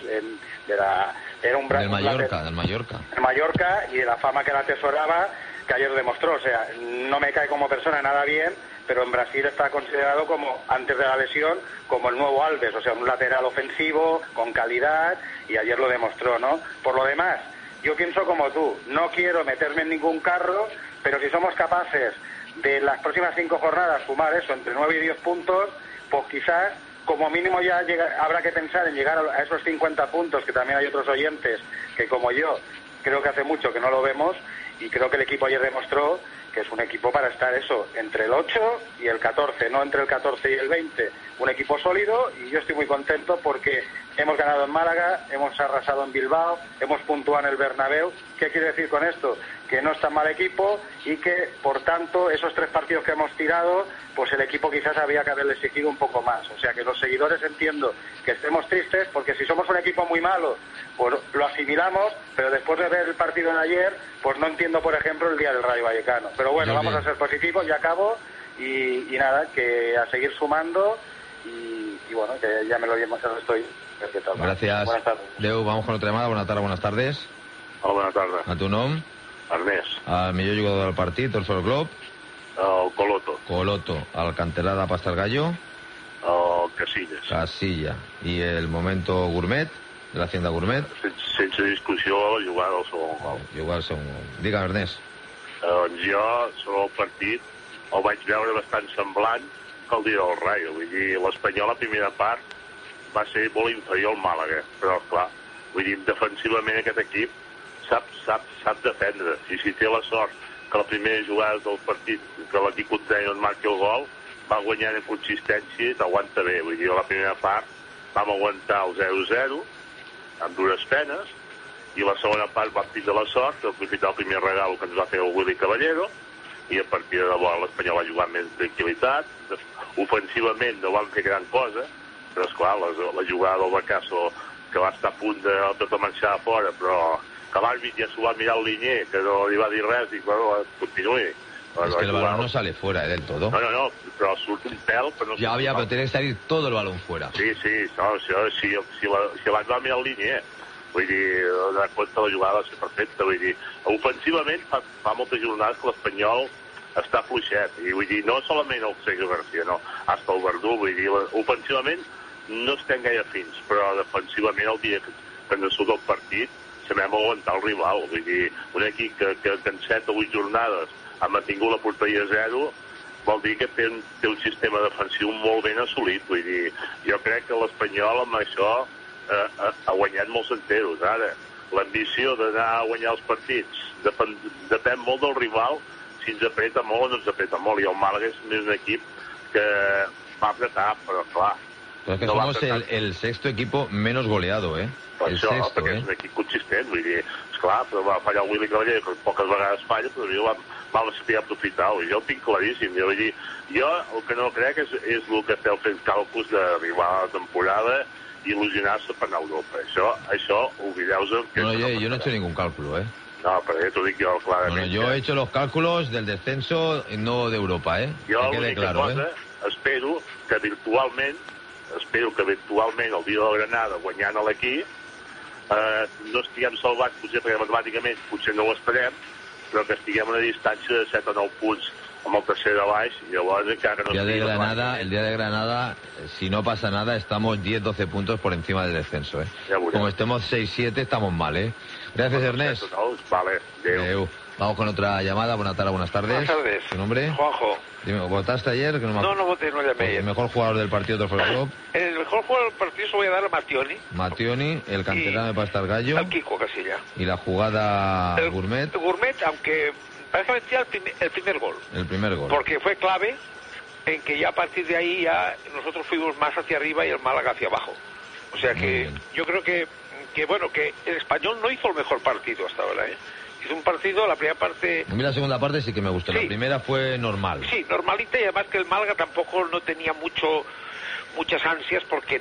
era un del Mallorca. El Mallorca, y de la fama que la atesoraba, que ayer demostró. O sea, no me cae como persona nada bien, pero en Brasil está considerado como, antes de la lesión, como el nuevo Alves, o sea, un lateral ofensivo, con calidad, y ayer lo demostró, ¿no? Por lo demás, yo pienso como tú, no quiero meterme en ningún carro, pero si somos capaces de las próximas 5 jornadas sumar eso, entre 9 y 10 puntos, pues quizás, como mínimo ya habrá que pensar en llegar a esos 50 puntos, que también hay otros oyentes que, como yo, creo que hace mucho que no lo vemos, y creo que el equipo ayer demostró que es un equipo para estar eso, entre el 8 y el 14, no entre el 14 y el 20. Un equipo sólido, y yo estoy muy contento porque hemos ganado en Málaga, hemos arrasado en Bilbao, hemos puntuado en el Bernabéu. ¿Qué quiere decir con esto? Que no es tan mal equipo, y que, por tanto, esos 3 partidos que hemos tirado, pues el equipo quizás había que haberle exigido un poco más. O sea, que los seguidores, entiendo que estemos tristes, porque si somos un equipo muy malo, pues lo asimilamos, pero después de ver el partido de ayer, pues no entiendo, por ejemplo, el día del Rayo Vallecano. Pero bueno, vamos a ser positivos, y acabo, y nada, que a seguir sumando, y bueno, que ya me lo llevo, estoy. Gracias. Buenas tardes. Leo, vamos con otra llamada. Buenas tardes. Hola, buenas tardes. A tu nom? Ernest. Al millor jugador del partit, el Sol Glob? Coloto. Al canterà de Pastargallo? Casilla. I el momento Gourmet, de la Hacienda Gourmet? Sense discussió, jugar al segon gol. Jugar al segon gol. Digue'm, Ernest. Doncs jo, sobre el partit, el vaig veure bastant semblant que el dia del Rayo. Vull dir, l'Espanyol, la primera part, va ser molt inferior al Màlaga. Però, clar, vull dir, defensivament aquest equip sap defendre. I si té la sort que la primera jugada del partit, que l'equip contrari no marqui el gol, va guanyant en consistència i t'aguanta bé. Vull dir, a la primera part vam aguantar el 0-0 amb dures penes, i la segona part vam tindre la sort d'aprofitar el primer regal que ens va fer el Willy Caballero, i a partir de llavors l'Espanyol va jugar més tranquil·litat. Ofensivament no van fer gran cosa, però esclar, la jugada del Bacasso, que va estar a punt de marxar a fora, però que l'àrbit ja s'ho va mirar al linyer, que no li va dir res, i bueno, continuï. Es que el balón no sale fuera del todo. No, pero surte un pèl, però no... Ya, pero tiene que salir todo el balón fuera. Sí, no, si abans va mirar el linyer, vull dir, de compte la jugada va ser perfecta, vull dir, ofensivament fa moltes jornades que l'Espanyol està fluixet, i vull dir, no solament el Sergio García, no, hasta el Verdú, vull dir, ofensivament no estem gaire fins, però defensivament el dia que ens surt el partit sabem aguantar el rival, vull dir, un equip que en 7 o 8 jornades ha mantingut la porteria a 0, vol dir que té un sistema defensiu molt ben assolit. Vull dir, jo crec que l'Espanyol amb això ha guanyat molts enteros. Ara, l'ambició d'anar a guanyar els partits depèn molt del rival, si ens apreta molt o no ens apreta molt, i el Màlaga és un equip que va apretar, però clar... Pero es que no somos el sexto equipo menos goleado, ¿eh? Per el això, sexto, perquè és un equip consistent, vull dir, esclar, però va fallar el Willy Caballero, que poques vegades falla, però jo vam saber aprofitar, i jo ho tinc claríssim. Jo, vull dir, jo el que no crec és el que esteu fent càlculs d'arribar a la temporada i il·lusionar-se per anar a Europa. Això oblideu-vos... No, yo no he hecho ningún cálculo, ¿eh? No, pero yo te digo yo claramente. Yo he hecho los cálculos del descenso, no de Europa, ¿eh? Jo que quede l'única claro, cosa, espero que virtualment el dia de la Granada, guanyant a l'equip, no estiguem salvats, potser perquè matemàticament potser no ho estarem, però que estiguem a una distància de 7 o 9 punts amb el tercer de baix, i llavors encara no... El día de Granada, si no pasa nada, estamos 10-12 puntos por encima del descenso, ¿eh? Como estemos 6-7, estamos mal, ¿eh? Gracias, Ernest. Vale, adeu. Vamos con otra llamada. Buenas tardes. Buenas tardes. ¿Tu nombre? Juanjo. Dime, ¿votaste ayer? Que no voté, no llamé. El mejor jugador del partido de Trofeo. El mejor jugador del partido se lo voy a dar a Mationi, el canterano de Pastar Gallo. Al Kiko Casilla. Y la jugada Gourmet. Gourmet, aunque parece mentira, el primer gol. El primer gol. Porque fue clave en que ya a partir de ahí ya nosotros fuimos más hacia arriba y el Málaga hacia abajo. O sea que yo creo que el Español no hizo el mejor partido hasta ahora, ¿eh? Hizo un partido, la primera parte... A mí la segunda parte sí que me gustó, sí. La primera fue normal. Sí, normalita, y además que el Málaga tampoco no tenía muchas ansias porque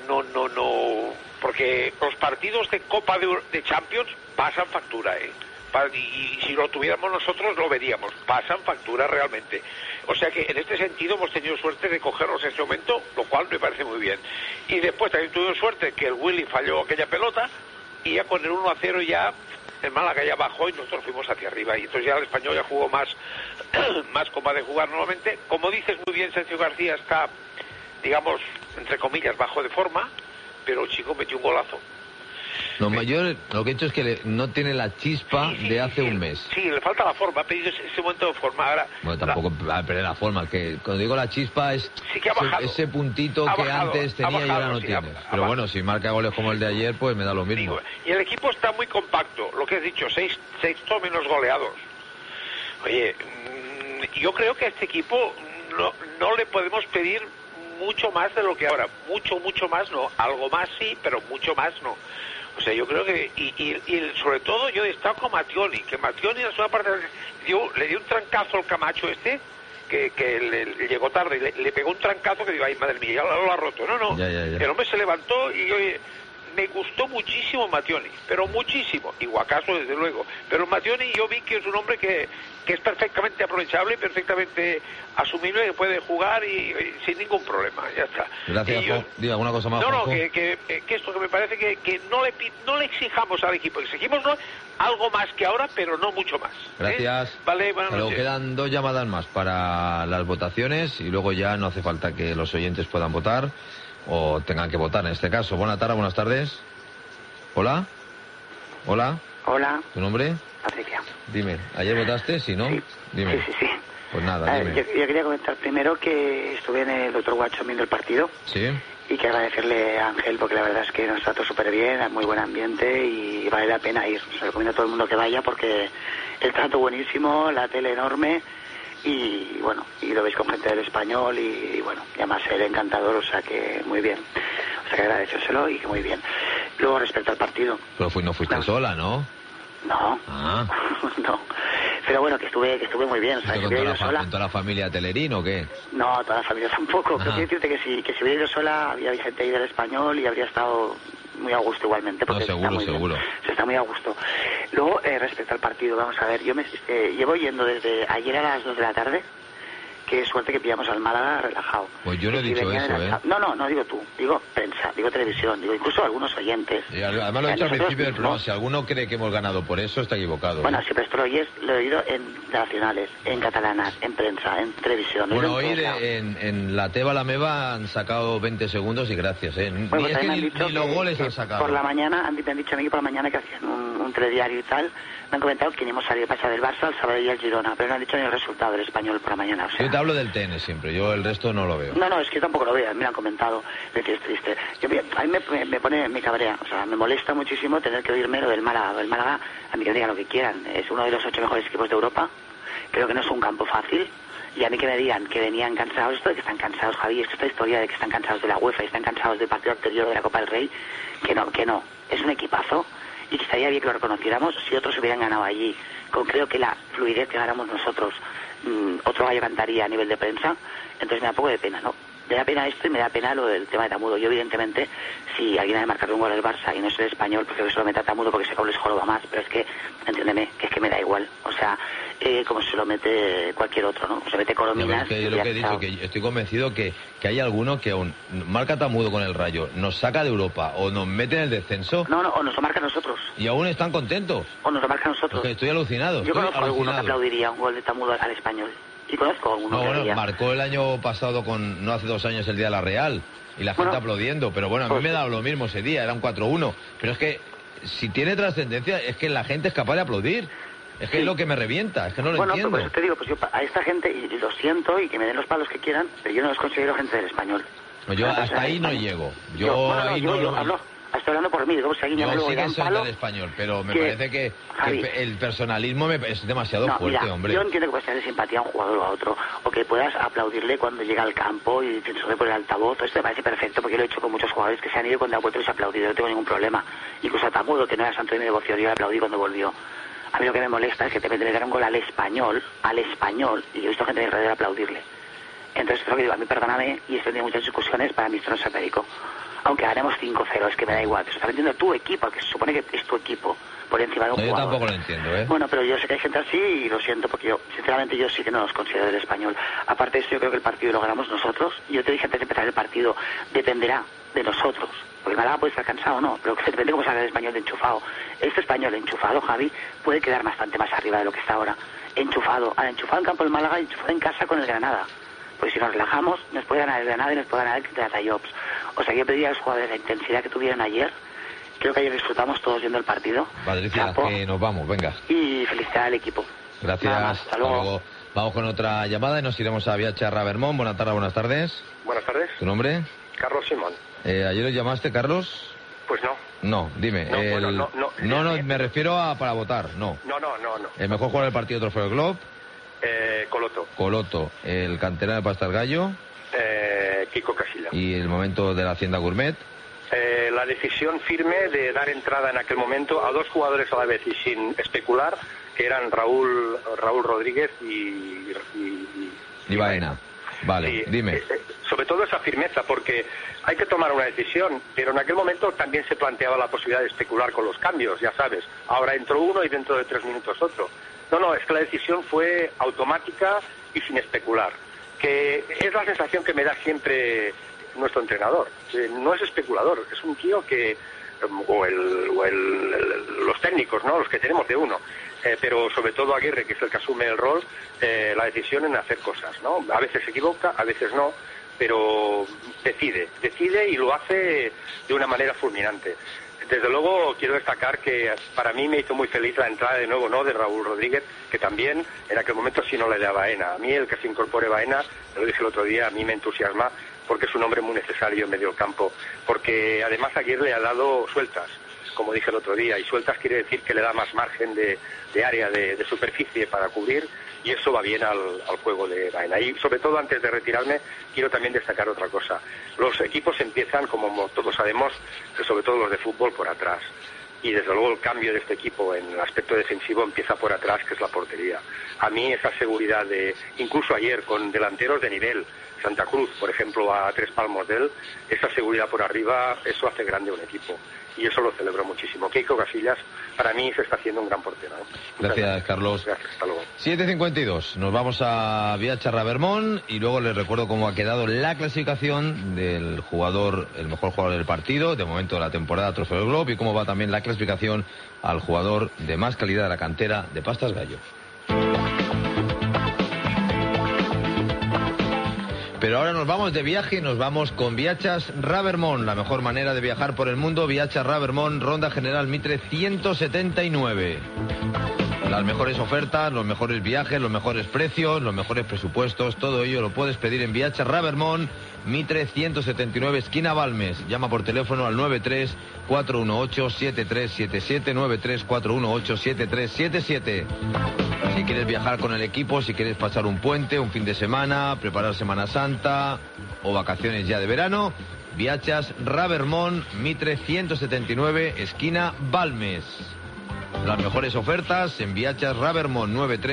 porque los partidos de Copa de Champions pasan factura, ¿eh? Y si lo tuviéramos nosotros lo veríamos, pasan factura realmente. O sea que en este sentido hemos tenido suerte de cogerlos en ese momento, lo cual me parece muy bien. Y después también tuvimos suerte que el Willy falló aquella pelota, y ya con el 1-0 ya el Málaga ya bajó y nosotros fuimos hacia arriba, y entonces ya el Español ya jugó más como de jugar nuevamente. Como dices muy bien, Sergio García está, digamos, entre comillas, bajo de forma, pero el chico metió un golazo. Lo mayor, lo que he hecho es que no tiene la chispa de hace un mes. Sí, le falta la forma, ha pedido ese momento de forma. Ahora, bueno, tampoco va a perder la forma, que cuando digo la chispa es que ese puntito que antes tenía y ahora no tiene. Pero bueno, si marca goles como el de ayer, pues me da lo mismo. Y el equipo está muy compacto, lo que has dicho, sexto menos goleados. Oye, yo creo que a este equipo no le podemos pedir mucho más de lo que ahora. Mucho más no. Algo más sí, pero mucho más no. O sea, yo creo que... Y sobre todo yo destaco a Mationi, que Mationi en la segunda parte le dio un trancazo al Camacho que le llegó tarde, y le pegó un trancazo que digo, ay, madre mía, ya lo ha roto. No. Ya. El hombre se levantó y oye, me gustó muchísimo Mationi, pero muchísimo. Y Guacaso, desde luego. Pero Mationi yo vi que es un hombre que es perfectamente aprovechable y perfectamente asumible, que puede jugar y sin ningún problema. Ya está. Gracias, diga alguna cosa más. No, que esto que me parece que no le exijamos al equipo. Exigimos algo más que ahora, pero no mucho más. Gracias. Vale, buenas noches. Luego quedan 2 llamadas más para las votaciones y luego ya no hace falta que los oyentes puedan votar o tengan que votar en este caso. Buenas tardes. Hola. Hola. ¿Tu nombre? Patricia. Dime, ¿ayer votaste? ¿Sí, no? Sí. Dime. Sí. Pues nada, dime. Yo quería comentar primero que estuve en el otro Guacho viendo el partido. Sí. Y que agradecerle a Ángel porque la verdad es que nos trató súper bien, muy buen ambiente y vale la pena ir. Se recomiendo a todo el mundo que vaya porque el trato buenísimo, la tele enorme y bueno, y lo veis con gente del Español y bueno, y además él encantador, o sea que muy bien. O sea que agradecérselo y que muy bien. Luego respecto al partido. Pero no fuiste sola, ¿no? No. Ah. No. Pero bueno, que estuve muy bien. O sea, ¿Con toda la familia Telerín o qué? No, toda la familia tampoco. Pero Ajá. quiero decirte que si hubiera ido sola, había gente ahí del Español y habría estado muy a gusto igualmente. Porque No, seguro. Se está muy a gusto. Luego, respecto al partido, vamos a ver, yo llevo yendo desde ayer a las 2 de la tarde. Qué suerte que pillamos al Málaga relajado. Pues yo no he dicho eso, ¿eh? No digo tú, digo prensa, digo televisión, digo incluso algunos oyentes. Y además lo he dicho al principio del programa, si alguno cree que hemos ganado por eso, está equivocado. Bueno, siempre esto lo he oído en nacionales, en catalanas, en prensa, en televisión. Bueno, hoy en la Teba la Meva han sacado 20 segundos y gracias, ¿eh? Bueno, Ni los goles han sacado. Por la mañana, me han dicho a mí que por la mañana que hacían un telediario y tal, me han comentado que íbamos a salir pasar del Barça, al Sabadell y al Girona, pero no han dicho ni el resultado del Español por la mañana. O sea, yo te hablo del TN siempre, yo el resto no lo veo. No, es que yo tampoco lo veo, me lo han comentado, es triste. A mí me cabrea, o sea, me molesta muchísimo tener que oírme lo del Málaga. El Málaga, a mí que me digan lo que quieran, es uno de los 8 mejores equipos de Europa, creo que no es un campo fácil, y a mí que me digan que venían cansados, esto de que están cansados, Javi, es que esta historia de que están cansados de la UEFA y están cansados del partido anterior de la Copa del Rey, que no, es un equipazo, y que estaría bien que lo reconociéramos si otros hubieran ganado allí, con creo que la fluidez que ganamos nosotros, otro gallo cantaría a nivel de prensa, entonces me da un poco de pena, ¿no? Me da pena esto y me da pena lo del tema de Tamudo. Yo, evidentemente, si alguien ha de marcar un gol al Barça y no es el Español, prefiero que se lo meta a Tamudo porque ese gol les joroba más, pero es que, entiéndeme, que es que me da igual. O sea, como se lo mete cualquier otro, ¿no? Se mete Corominas. Es que yo lo que he dicho, que estoy convencido que hay alguno que aún marca Tamudo con el Rayo, nos saca de Europa o nos mete en el descenso. No, o nos lo marca a nosotros. Y aún están contentos. O nos lo marca a nosotros. Porque estoy alucinado. Yo conozco a alguno que aplaudiría un gol de Tamudo al Español. Y conozco a alguno que haría. Marcó el año pasado no hace 2 años el día de la Real y la gente aplaudiendo, pero bueno, a mí me da lo mismo ese día, era un 4-1, pero es que si tiene trascendencia es que la gente es capaz de aplaudir. Es que es lo que me revienta, es que no lo entiendo. Bueno, pues te digo, pues yo a esta gente, y lo siento, y que me den los palos que quieran, pero yo no los considero gente del Español. Yo hasta ahí no llego. Yo hablo. Estoy hablando por mí, digo, si alguien yo me sí que soy del Español, pero me parece que el personalismo es demasiado fuerte, mira, hombre. Yo entiendo que puedes tener simpatía a un jugador o a otro, o que puedas aplaudirle cuando llega al campo y te sube por el altavoz. Esto me parece perfecto, porque yo lo he hecho con muchos jugadores que se han ido cuando han vuelto y se ha aplaudido, no tengo ningún problema. Incluso a Tamudo, que no era santo de mi devoción, yo le aplaudí cuando volvió. A mí lo que me molesta es que te meten a dar un gol al español, y yo he visto gente en alrededor aplaudirle. Entonces, es lo que digo, a mí perdóname, y esto tiene muchas discusiones, para mí esto no es satírico. Aunque ganemos 5-0, es que me da igual. Te está metiendo tu equipo, que se supone que es tu equipo, por encima de un jugador. Yo tampoco lo entiendo, ¿eh? Bueno, pero yo sé que hay gente así y lo siento, porque yo, sinceramente, yo sí que no los considero del Español. Aparte de eso, yo creo que el partido lo ganamos nosotros. Y yo te dije antes de empezar el partido, dependerá de nosotros. Porque el Málaga puede estar cansado o no, pero que depende cómo salga el Español de enchufado. Este Español enchufado, Javi, puede quedar bastante más arriba de lo que está ahora. Enchufado en campo del Málaga y enchufado en casa con el Granada. Pues si nos relajamos, nos puede ganar el Granada y nos puede ganar el Granada-Jobs. O sea, yo pediría a los jugadores la intensidad que tuvieron ayer. Creo que ayer disfrutamos todos viendo el partido. Patricia, que nos vamos, venga. Y felicidad al equipo. Gracias. Hasta luego. Vamos con otra llamada y nos iremos a Viacharra Vermont. Buenas tardes, buenas tardes. Buenas tardes. ¿Tu nombre? Carlos Simón. ¿Ayer lo llamaste, Carlos? Pues no. No, dime. No, me refiero a para votar, no. No. ¿El mejor jugador del partido Trofeo del Globo? Coloto. ¿El canterano de Pastas Gallo? Kiko Casilla. ¿Y el momento de la Hacienda Gourmet? La decisión firme de dar entrada en aquel momento a 2 jugadores a la vez y sin especular, que eran Raúl Rodríguez y Baena. Vale, sí, dime. Sobre todo esa firmeza, porque hay que tomar una decisión, pero en aquel momento también se planteaba la posibilidad de especular con los cambios, ya sabes. Ahora entró uno y dentro de 3 minutos otro. No, es que la decisión fue automática y sin especular, que es la sensación que me da siempre nuestro entrenador. No es especulador, es un tío que, los técnicos, ¿no? Los que tenemos de uno, pero sobre todo Aguirre, que es el que asume el rol, la decisión en hacer cosas, ¿no? A veces se equivoca, a veces no, pero decide y lo hace de una manera fulminante. desde luego quiero destacar que para mí me hizo muy feliz la entrada de nuevo, ¿no?, de Raúl Rodríguez, que también en aquel momento sí no le da Baena. A mí el que se incorpore Baena, lo dije el otro día, a mí me entusiasma porque es un hombre muy necesario en medio del campo, porque además Aguirre le ha dado sueltas, como dije el otro día, y sueltas quiere decir que le da más margen de área, de superficie para cubrir, y eso va bien al juego de Baena. Y sobre todo, antes de retirarme, quiero también destacar otra cosa. Los equipos empiezan, como todos sabemos, sobre todo los de fútbol, por atrás. Y desde luego el cambio de este equipo en el aspecto defensivo empieza por atrás, que es la portería. A mí esa seguridad incluso ayer con delanteros de nivel, Santa Cruz, por ejemplo, a 3 palmos de él, esa seguridad por arriba, eso hace grande un equipo. Y eso lo celebro muchísimo. Keiko Casillas, para mí, se está haciendo un gran portero. Gracias, Carlos. Gracias, hasta luego. 7:52. Nos vamos a Viacha Ravermont y luego les recuerdo cómo ha quedado la clasificación del jugador, el mejor jugador del partido, de momento de la temporada Trofeo Globe, y cómo va también la clasificación al jugador de más calidad de la cantera de Pastas Gallo. Pero ahora nos vamos de viaje y nos vamos con Viachas Ravermont, la mejor manera de viajar por el mundo. Viachas Ravermont, Ronda General Mitre 179. Las mejores ofertas, los mejores viajes, los mejores precios, los mejores presupuestos, todo ello lo puedes pedir en Viachas Ravermont, Mitre 179, esquina Balmes. Llama por teléfono al 93-418-7377, 93-418-7377. Si quieres viajar con el equipo, si quieres pasar un puente, un fin de semana, preparar Semana Santa o vacaciones ya de verano, Viachas Ravermont, Mitre 179, esquina Balmes. Las mejores ofertas en Viachas Ravermont,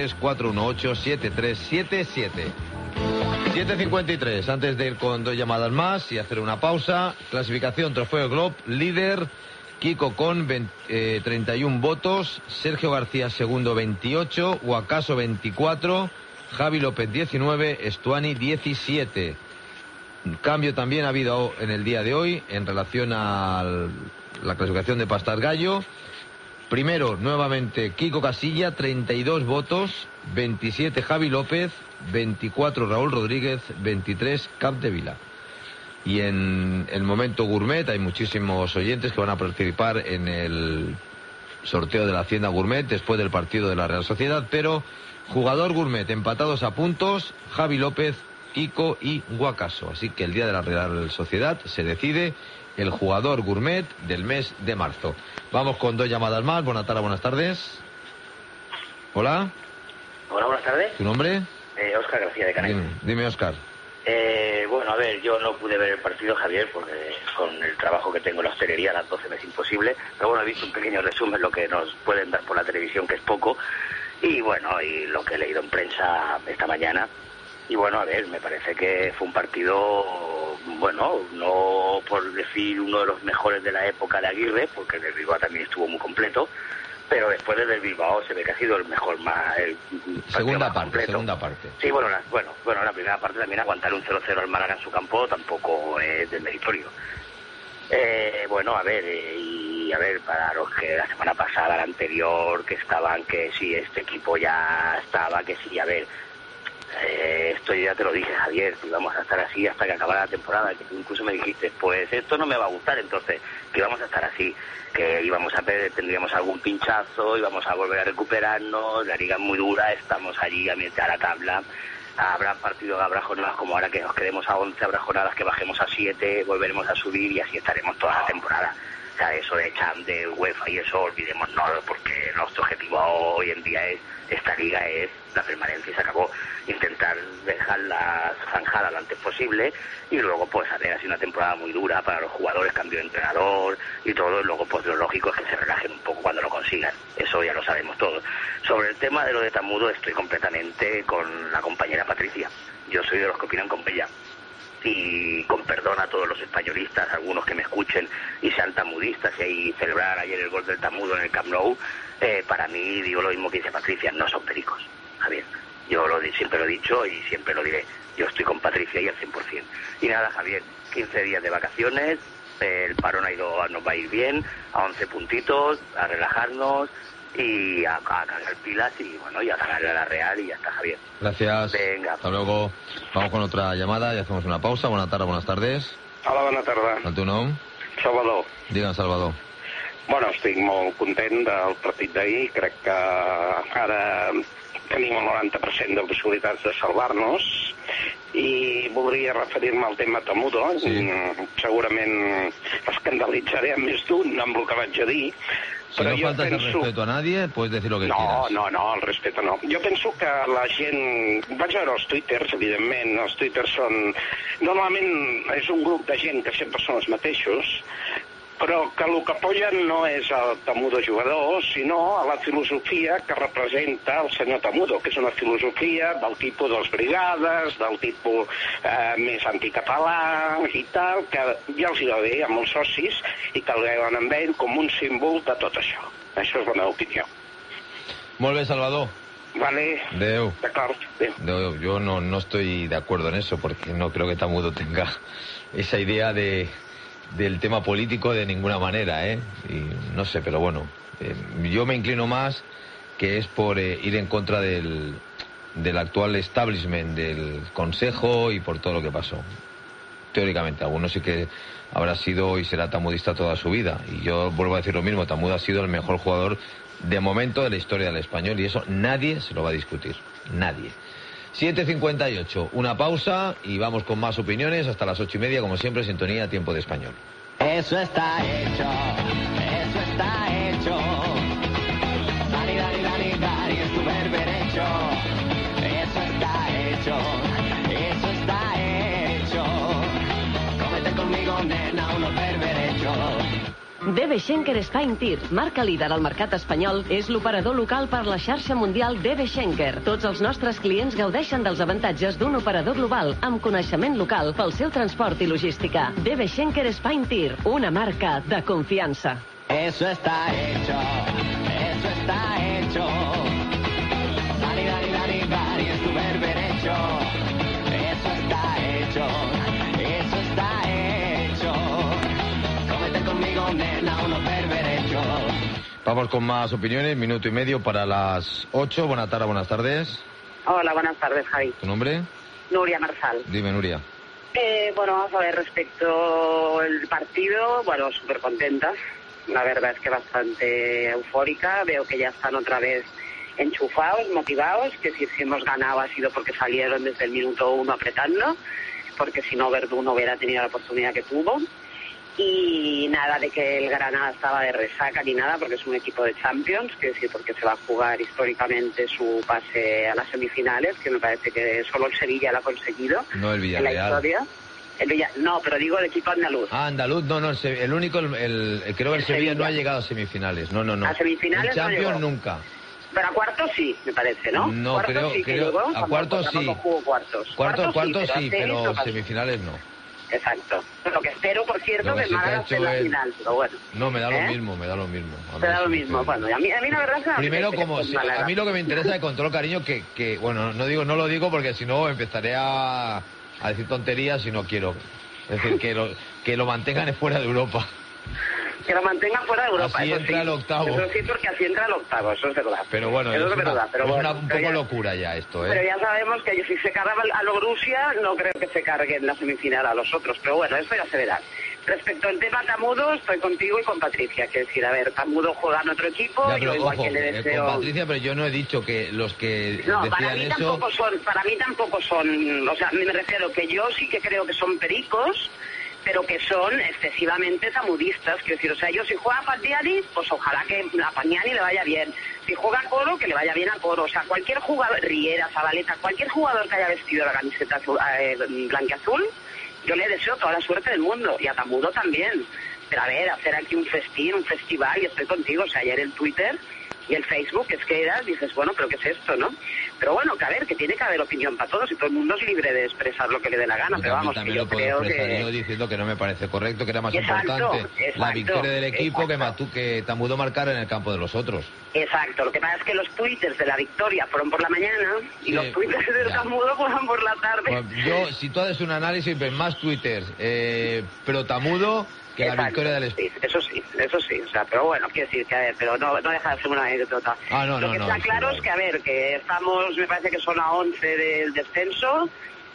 93-418-7377. 7:53, antes de ir con 2 llamadas más y hacer una pausa. Clasificación Trofeo Globe, líder Kiko con 31 votos, Sergio García segundo 28, Guacaso 24, Javi López 19, Stuani 17. Un cambio también ha habido en el día de hoy en relación a la clasificación de Pastas Gallo. Primero, nuevamente, Kiko Casilla, 32 votos, 27 Javi López, 24 Raúl Rodríguez, 23 Capdevila. Y en el momento gourmet hay muchísimos oyentes que van a participar en el sorteo de la Hacienda Gourmet después del partido de la Real Sociedad, pero jugador gourmet empatados a puntos, Javi López, Kiko y Guacaso. Así que el día de la Real Sociedad se decide el jugador gourmet del mes de marzo. Vamos con 2 llamadas más. Buenas tardes. Hola. Hola, buenas tardes. ¿Tu nombre? Óscar García de Canales. Dime, Óscar. Bueno, a ver, yo no pude ver el partido, Javier, porque con el trabajo que tengo en la hostelería a las 12 me es imposible. Pero bueno, he visto un pequeño resumen, lo que nos pueden dar por la televisión, que es poco. Y bueno, y lo que he leído en prensa esta mañana. Y bueno, a ver, me parece que fue un partido, bueno, no por decir uno de los mejores de la época de Aguirre, porque el del Bilbao también estuvo muy completo, pero después del Bilbao se ve que ha sido el mejor segunda parte. Sí, bueno, la primera parte también aguantar un 0-0 al Málaga en su campo tampoco es del meritorio. Bueno, a ver, para los que la semana pasada, la anterior, que estaban, que sí, este equipo ya estaba, que sí, a ver, esto ya te lo dije, Javier, que íbamos a estar así hasta que acabara la temporada, que tú incluso me dijiste, pues esto no me va a gustar, entonces, que íbamos a estar así, que íbamos a perder, tendríamos algún pinchazo, íbamos a volver a recuperarnos, la liga es muy dura, estamos allí a mitad de la tabla, habrá partidos, habrá jornadas como ahora que nos quedemos a 11, habrá jornadas que bajemos a 7, volveremos a subir y así estaremos toda la temporada. O sea, eso de Champ, de UEFA y eso, olvidémonos, porque nuestro objetivo hoy en día es, esta liga es la permanencia y se acabó. Intentar dejarla zanjada lo antes posible y luego pues hacer así una temporada muy dura para los jugadores, cambio de entrenador y todo, y luego pues lo lógico es que se relajen un poco cuando lo consigan, eso ya lo sabemos todos. Sobre el tema de lo de Tamudo estoy completamente con la compañera Patricia, yo soy de los que opinan con Bella. Y con perdón a todos los españolistas, algunos que me escuchen y sean tamudistas y celebrar ayer el gol del Tamudo en el Camp Nou, para mí digo lo mismo que dice Patricia, no son pericos, Javier. Yo siempre lo he dicho y siempre lo diré, yo estoy con Patricia y al 100%. Y nada, Javier, 15 días de vacaciones, el parón nos va a ir bien, a 11 puntitos, a relajarnos y a cargar pilas y bueno, y a ganarle a la Real y ya está, Javier. Gracias. Venga. Hasta luego. Vamos con otra llamada y hacemos una pausa. Buenas tardes. Hola, buenas tardes. ¿Tu nombre? Salvador. Digan, Salvador. Bueno, estic molt content del partit d'ahir. Crec que ara tenim el 90% de possibilitats de salvar-nos i voldria referir-me al tema Tamudo. Sí. Segurament escandalitzaré a més d'un amb el que vaig a dir. Si no faltas el respeto a nadie, puedes decir lo que quieras. No, el respeto no. Jo penso que la gent... Vaig veure els twitters, evidentment. Els twitters són... Normalment és un grup de gent que sempre són els mateixos, però que el que apoyen no és el Tamudo jugador, sinó a la filosofia que representa el senyor Tamudo, que és una filosofia del tipus dels brigades, del tipus més anticatalà i tal, que ja els hi va bé amb els socis i que el veuen amb ell com un símbol de tot això. Això és la meva opinió. Molt bé, Salvador. Vale. Deu. D'acord. Deu. Yo no estoy de acuerdo en eso, porque no creo que Tamudo tenga esa idea del tema político de ninguna manera, ¿eh? Y no sé, pero bueno, yo me inclino más que es por ir en contra del actual establishment del Consejo y por todo lo que pasó. Teóricamente, algunos sí que habrá sido y será tamudista toda su vida. Y yo vuelvo a decir lo mismo, Tamudo ha sido el mejor jugador de momento de la historia del español y eso nadie se lo va a discutir. Nadie. 7:58, una pausa y vamos con más opiniones hasta las 8:30, como siempre, sintonía Tiempo de Español. Eso está hecho, eso está hecho. Dani, Dani, Dani, Dani, es tu berberecho. Eso está hecho, eso está hecho. Cómete conmigo, nena, unos berberechos. DB Schenker Spine Tir, marca líder al mercat espanyol, és l'operador local per la xarxa mundial DB Schenker. Tots els nostres clients gaudeixen dels avantatges d'un operador global amb coneixement local pel seu transport i logística. DB Schenker Spine Tir, una marca de confiança. Eso está hecho, eso está hecho. Dani, Dani, Dani, Dani, es tu berberecho. Eso está hecho, eso está hecho. Cómete conmigo, nena, unos berberechos. Vamos con más opiniones, minuto y medio para las 8. Buenas tardes. Hola, buenas tardes, Javi. ¿Tu nombre? Nuria Marsal. Dime, Nuria. Bueno, vamos a ver, respecto al partido, bueno, súper contenta. La verdad es que bastante eufórica. Veo que ya están otra vez enchufados, motivados, que si hemos ganado ha sido porque salieron desde el minuto 1 apretando, porque si no Verdú no hubiera tenido la oportunidad que tuvo. Y nada de que el Granada estaba de resaca ni nada, porque es un equipo de Champions, quiero decir, porque se va a jugar históricamente su pase a las semifinales, que me parece que solo el Sevilla lo ha conseguido. No el Villarreal. En la historia. No, pero digo el equipo andaluz. Ah, andaluz, no, el único, creo que el Sevilla no ha llegado a semifinales, no. A semifinales en Champions no nunca. Pero a cuartos sí, me parece, ¿no? No, cuartos creo, a cuartos sí. Cuartos sí, pero semifinales no. Exacto. Lo que espero, por cierto, que Málaga esté en la final, pero bueno. No, me da lo mismo. Me da lo mismo. Bueno, a mí la verdad es que primero, a mí lo que me interesa con todo el cariño que bueno, no lo digo porque si no empezaré a decir tonterías y no quiero. Es decir, que lo mantengan fuera de Europa. Que lo mantengan fuera de Europa. Así entra el octavo. Eso sí, porque así entra el octavo, eso es verdad. Pero bueno, eso es verdad. Pero bueno, un poco locura ya esto, ¿eh? Pero ya sabemos que si se carga a lo Rusia, no creo que se cargue en la semifinal a los otros. Pero bueno, eso ya se verá. Respecto al tema Tamudo, estoy contigo y con Patricia. Quiero decir, a ver, Tamudo juega en otro equipo. Ya, pero, igual ojo, que le deseo... con Patricia, pero yo no he dicho que los que no, decían eso... para mí tampoco son, o sea, me refiero que yo sí que creo que son pericos, pero que son excesivamente tamudistas. Quiero decir, o sea, yo si juega a Pagliani, pues ojalá que a Pagliani le vaya bien. Si juega a Coro, que le vaya bien a Coro. O sea, cualquier jugador, Riera, Zabaleta, cualquier jugador que haya vestido la camiseta blanquiazul, yo le deseo toda la suerte del mundo. Y a Tamudo también. Pero a ver, hacer aquí un festín, un festival, y estoy contigo. O sea, ayer el Twitter y el Facebook, es que dices, bueno, pero ¿qué es esto, no? Pero bueno, que a ver, que tiene que haber opinión para todos y todo el mundo es libre de expresar lo que le dé la gana, pero vamos, que yo creo que... Yo diciendo que no me parece correcto, que era más importante la victoria del equipo que Tamudo marcara en el campo de los otros. Exacto, lo que pasa es que los twitters de la victoria fueron por la mañana y los twitters del Tamudo fueron por la tarde. Pues yo, si tú haces un análisis, ves más twitters pro Tamudo que la victoria del sí, eso sí, o sea, pero bueno, quiero decir que, a ver, pero no deja de ser una anécdota. Lo que está claro es que, a ver, que estamos, me parece que son a 11 del descenso,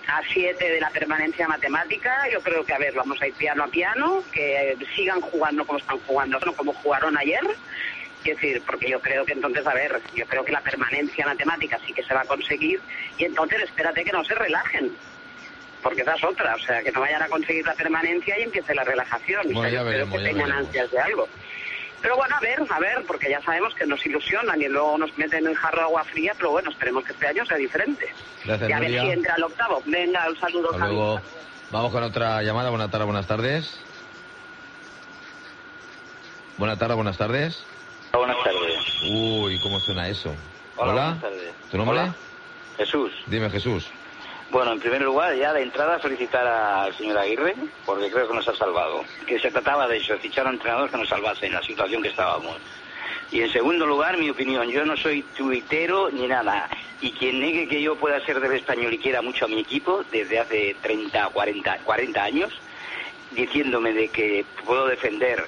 a 7 de la permanencia matemática. Yo creo que, a ver, vamos a ir piano a piano, que sigan jugando como están jugando, no como jugaron ayer. Es decir, porque yo creo que entonces, a ver, yo creo que la permanencia matemática sí que se va a conseguir, y entonces espérate que no se relajen. Porque esa es otra, o sea, que no vayan a conseguir la permanencia y empiece la relajación. Bueno, o sea, ya espero veremos, que ya tengan veremos. ansias de algo. Pero bueno, a ver, porque ya sabemos que nos ilusionan y luego nos meten en jarro de agua fría, pero bueno, esperemos que este año sea diferente. Gracias, Y a ver Nuria. si entra al octavo. Venga, un saludo, Hasta Javi. luego. Vamos con otra llamada. Buenas tardes, buenas tardes. Buenas tardes. Buenas tardes. Uy, ¿cómo suena eso? Hola, buenas tardes. ¿Tu nombre? Hola. Jesús. Dime, Jesús. Bueno, en primer lugar, ya de entrada felicitar al señor Aguirre, porque creo que nos ha salvado. Que se trataba de eso, fichar a un entrenador que nos salvase en la situación que estábamos. Y en segundo lugar, mi opinión, yo no soy tuitero ni nada. Y quien niegue que yo pueda ser del Español y quiera mucho a mi equipo, desde hace 30, 40 años, diciéndome de que puedo defender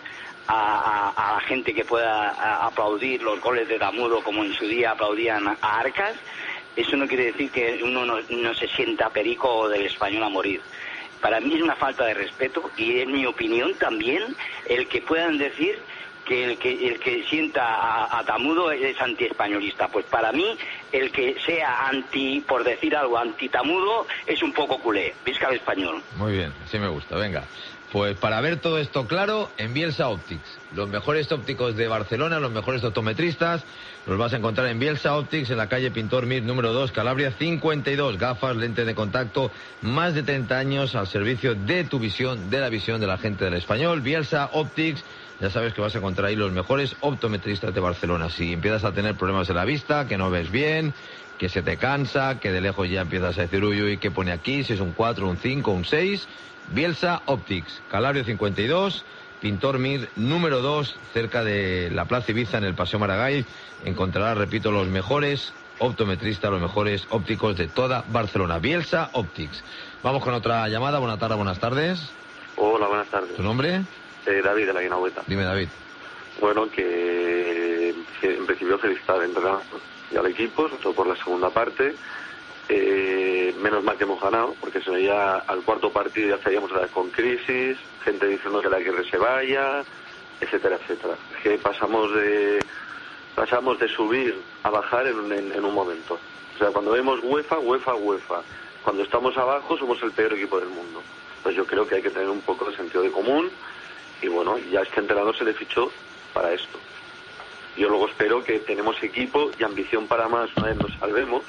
a la gente que pueda aplaudir los goles de Tamudo como en su día aplaudían a Arcas, eso no quiere decir que uno no se sienta perico del Español a morir. Para mí es una falta de respeto y es mi opinión también el que puedan decir que el que sienta a Tamudo es anti-españolista. Pues para mí el que sea por decir algo, anti-Tamudo es un poco culé. Visca el Español. Muy bien, sí me gusta, venga. Pues para ver todo esto claro, en Bielsa Optics. Los mejores ópticos de Barcelona, los mejores optometristas, los vas a encontrar en Bielsa Optics, en la calle Pintor Mir, número 2, Calabria 52. Gafas, lentes de contacto, más de 30 años al servicio de tu visión, de la visión de la gente del Español. Bielsa Optics, ya sabes que vas a encontrar ahí los mejores optometristas de Barcelona. Si empiezas a tener problemas en la vista, que no ves bien, que se te cansa, que de lejos ya empiezas a decir uy, ¿qué pone aquí? Si es un 4, un 5, un 6... Bielsa Optics, Calabria 52, Pintor Mir, número 2, cerca de la Plaza Ibiza, en el Paseo Maragall. Encontrarás, repito, los mejores optometristas, los mejores ópticos de toda Barcelona. Bielsa Optics. Vamos con otra llamada. Buenas tardes. Hola, buenas tardes. ¿Tu nombre? David, de la Guinahueta. Dime, David. Bueno, que en principio felicitar al entrenador y al equipo, sobre todo por la segunda parte. Menos mal que hemos ganado, porque se veía al cuarto partido ya estaríamos otra vez con crisis, gente diciendo que la Aguirre se vaya, etcétera, etcétera. Es que pasamos de subir a bajar en un momento. O sea, cuando vemos UEFA. Cuando estamos abajo somos el peor equipo del mundo. Pues yo creo que hay que tener un poco de sentido de común y bueno, ya a este entrenador se le fichó para esto. Yo luego espero que tenemos equipo y ambición para más una vez nos salvemos.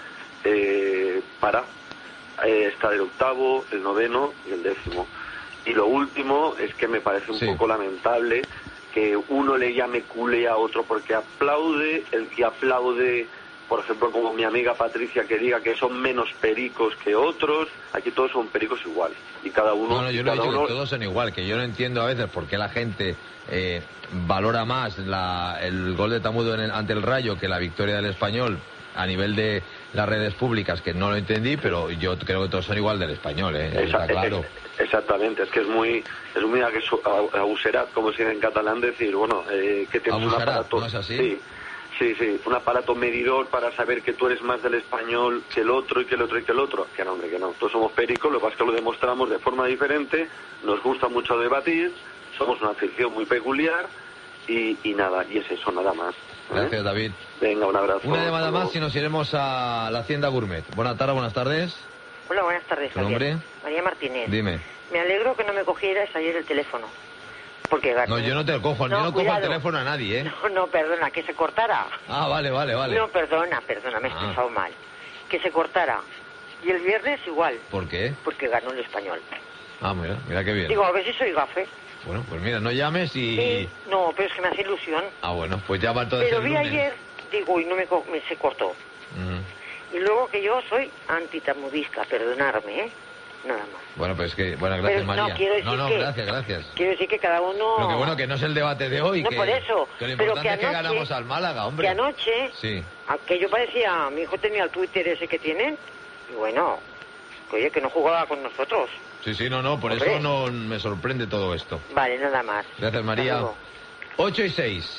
Para estar el octavo, el noveno y el décimo. Y lo último es que me parece un poco lamentable que uno le llame culé a otro porque aplaude, el que aplaude, por ejemplo, como mi amiga Patricia, que diga que son menos pericos que otros. Aquí todos son pericos igual y cada uno... No, yo no he dicho que todos son igual, que yo no entiendo a veces por qué la gente valora más el gol de Tamudo ante el Rayo que la victoria del Español a nivel de las redes públicas, que no lo entendí, pero yo creo que todos son igual del Español, está claro. Exactamente, es que es muy abuserat, como se dice en catalán, decir, bueno, que tienes un aparato... ¿No es así? Sí, un aparato medidor para saber que tú eres más del Español que el otro y que el otro y que el otro. Que no, hombre, que no. Todos somos pericos, lo que pasa es que lo demostramos de forma diferente, nos gusta mucho debatir, somos una afición muy peculiar y nada, y es eso, nada más. Gracias, David. Venga, un abrazo. Una llamada más y nos iremos a la Hacienda Gourmet. Buenas tardes. Hola, buenas tardes. ¿Tu nombre? María Martínez. Dime. Me alegro que no me cogieras ayer el teléfono. Porque no, yo no te lo cojo, yo no cojo el teléfono a nadie, ¿eh? No, perdona, que se cortara. Ah, vale. No, perdona, me he expresado mal. Que se cortara. Y el viernes igual. ¿Por qué? Porque ganó el Español. Ah, mira qué bien. Digo, a ver si soy gafe. Bueno, pues mira, no llames y... Sí, no, pero es que me hace ilusión. Ah, bueno, pues llama entonces pero el vi lunes. ayer, digo, y no me se cortó. Y luego que yo soy antitamudista, perdonarme, ¿eh? Nada más. Bueno, pues que... Bueno, gracias, pero, María. No, quiero decir gracias. Quiero decir que cada uno... Pero que bueno, que no es el debate de hoy. No, que, por eso. Que lo pero importante es que ganamos al Málaga, hombre. Que anoche... Sí. Que yo parecía... Mi hijo tenía el Twitter ese que tienen. Y bueno... Oye, que no jugaba con nosotros. Sí, no, por Hombre. eso no me sorprende todo esto. Vale, nada más. Gracias, María. 8 y 6.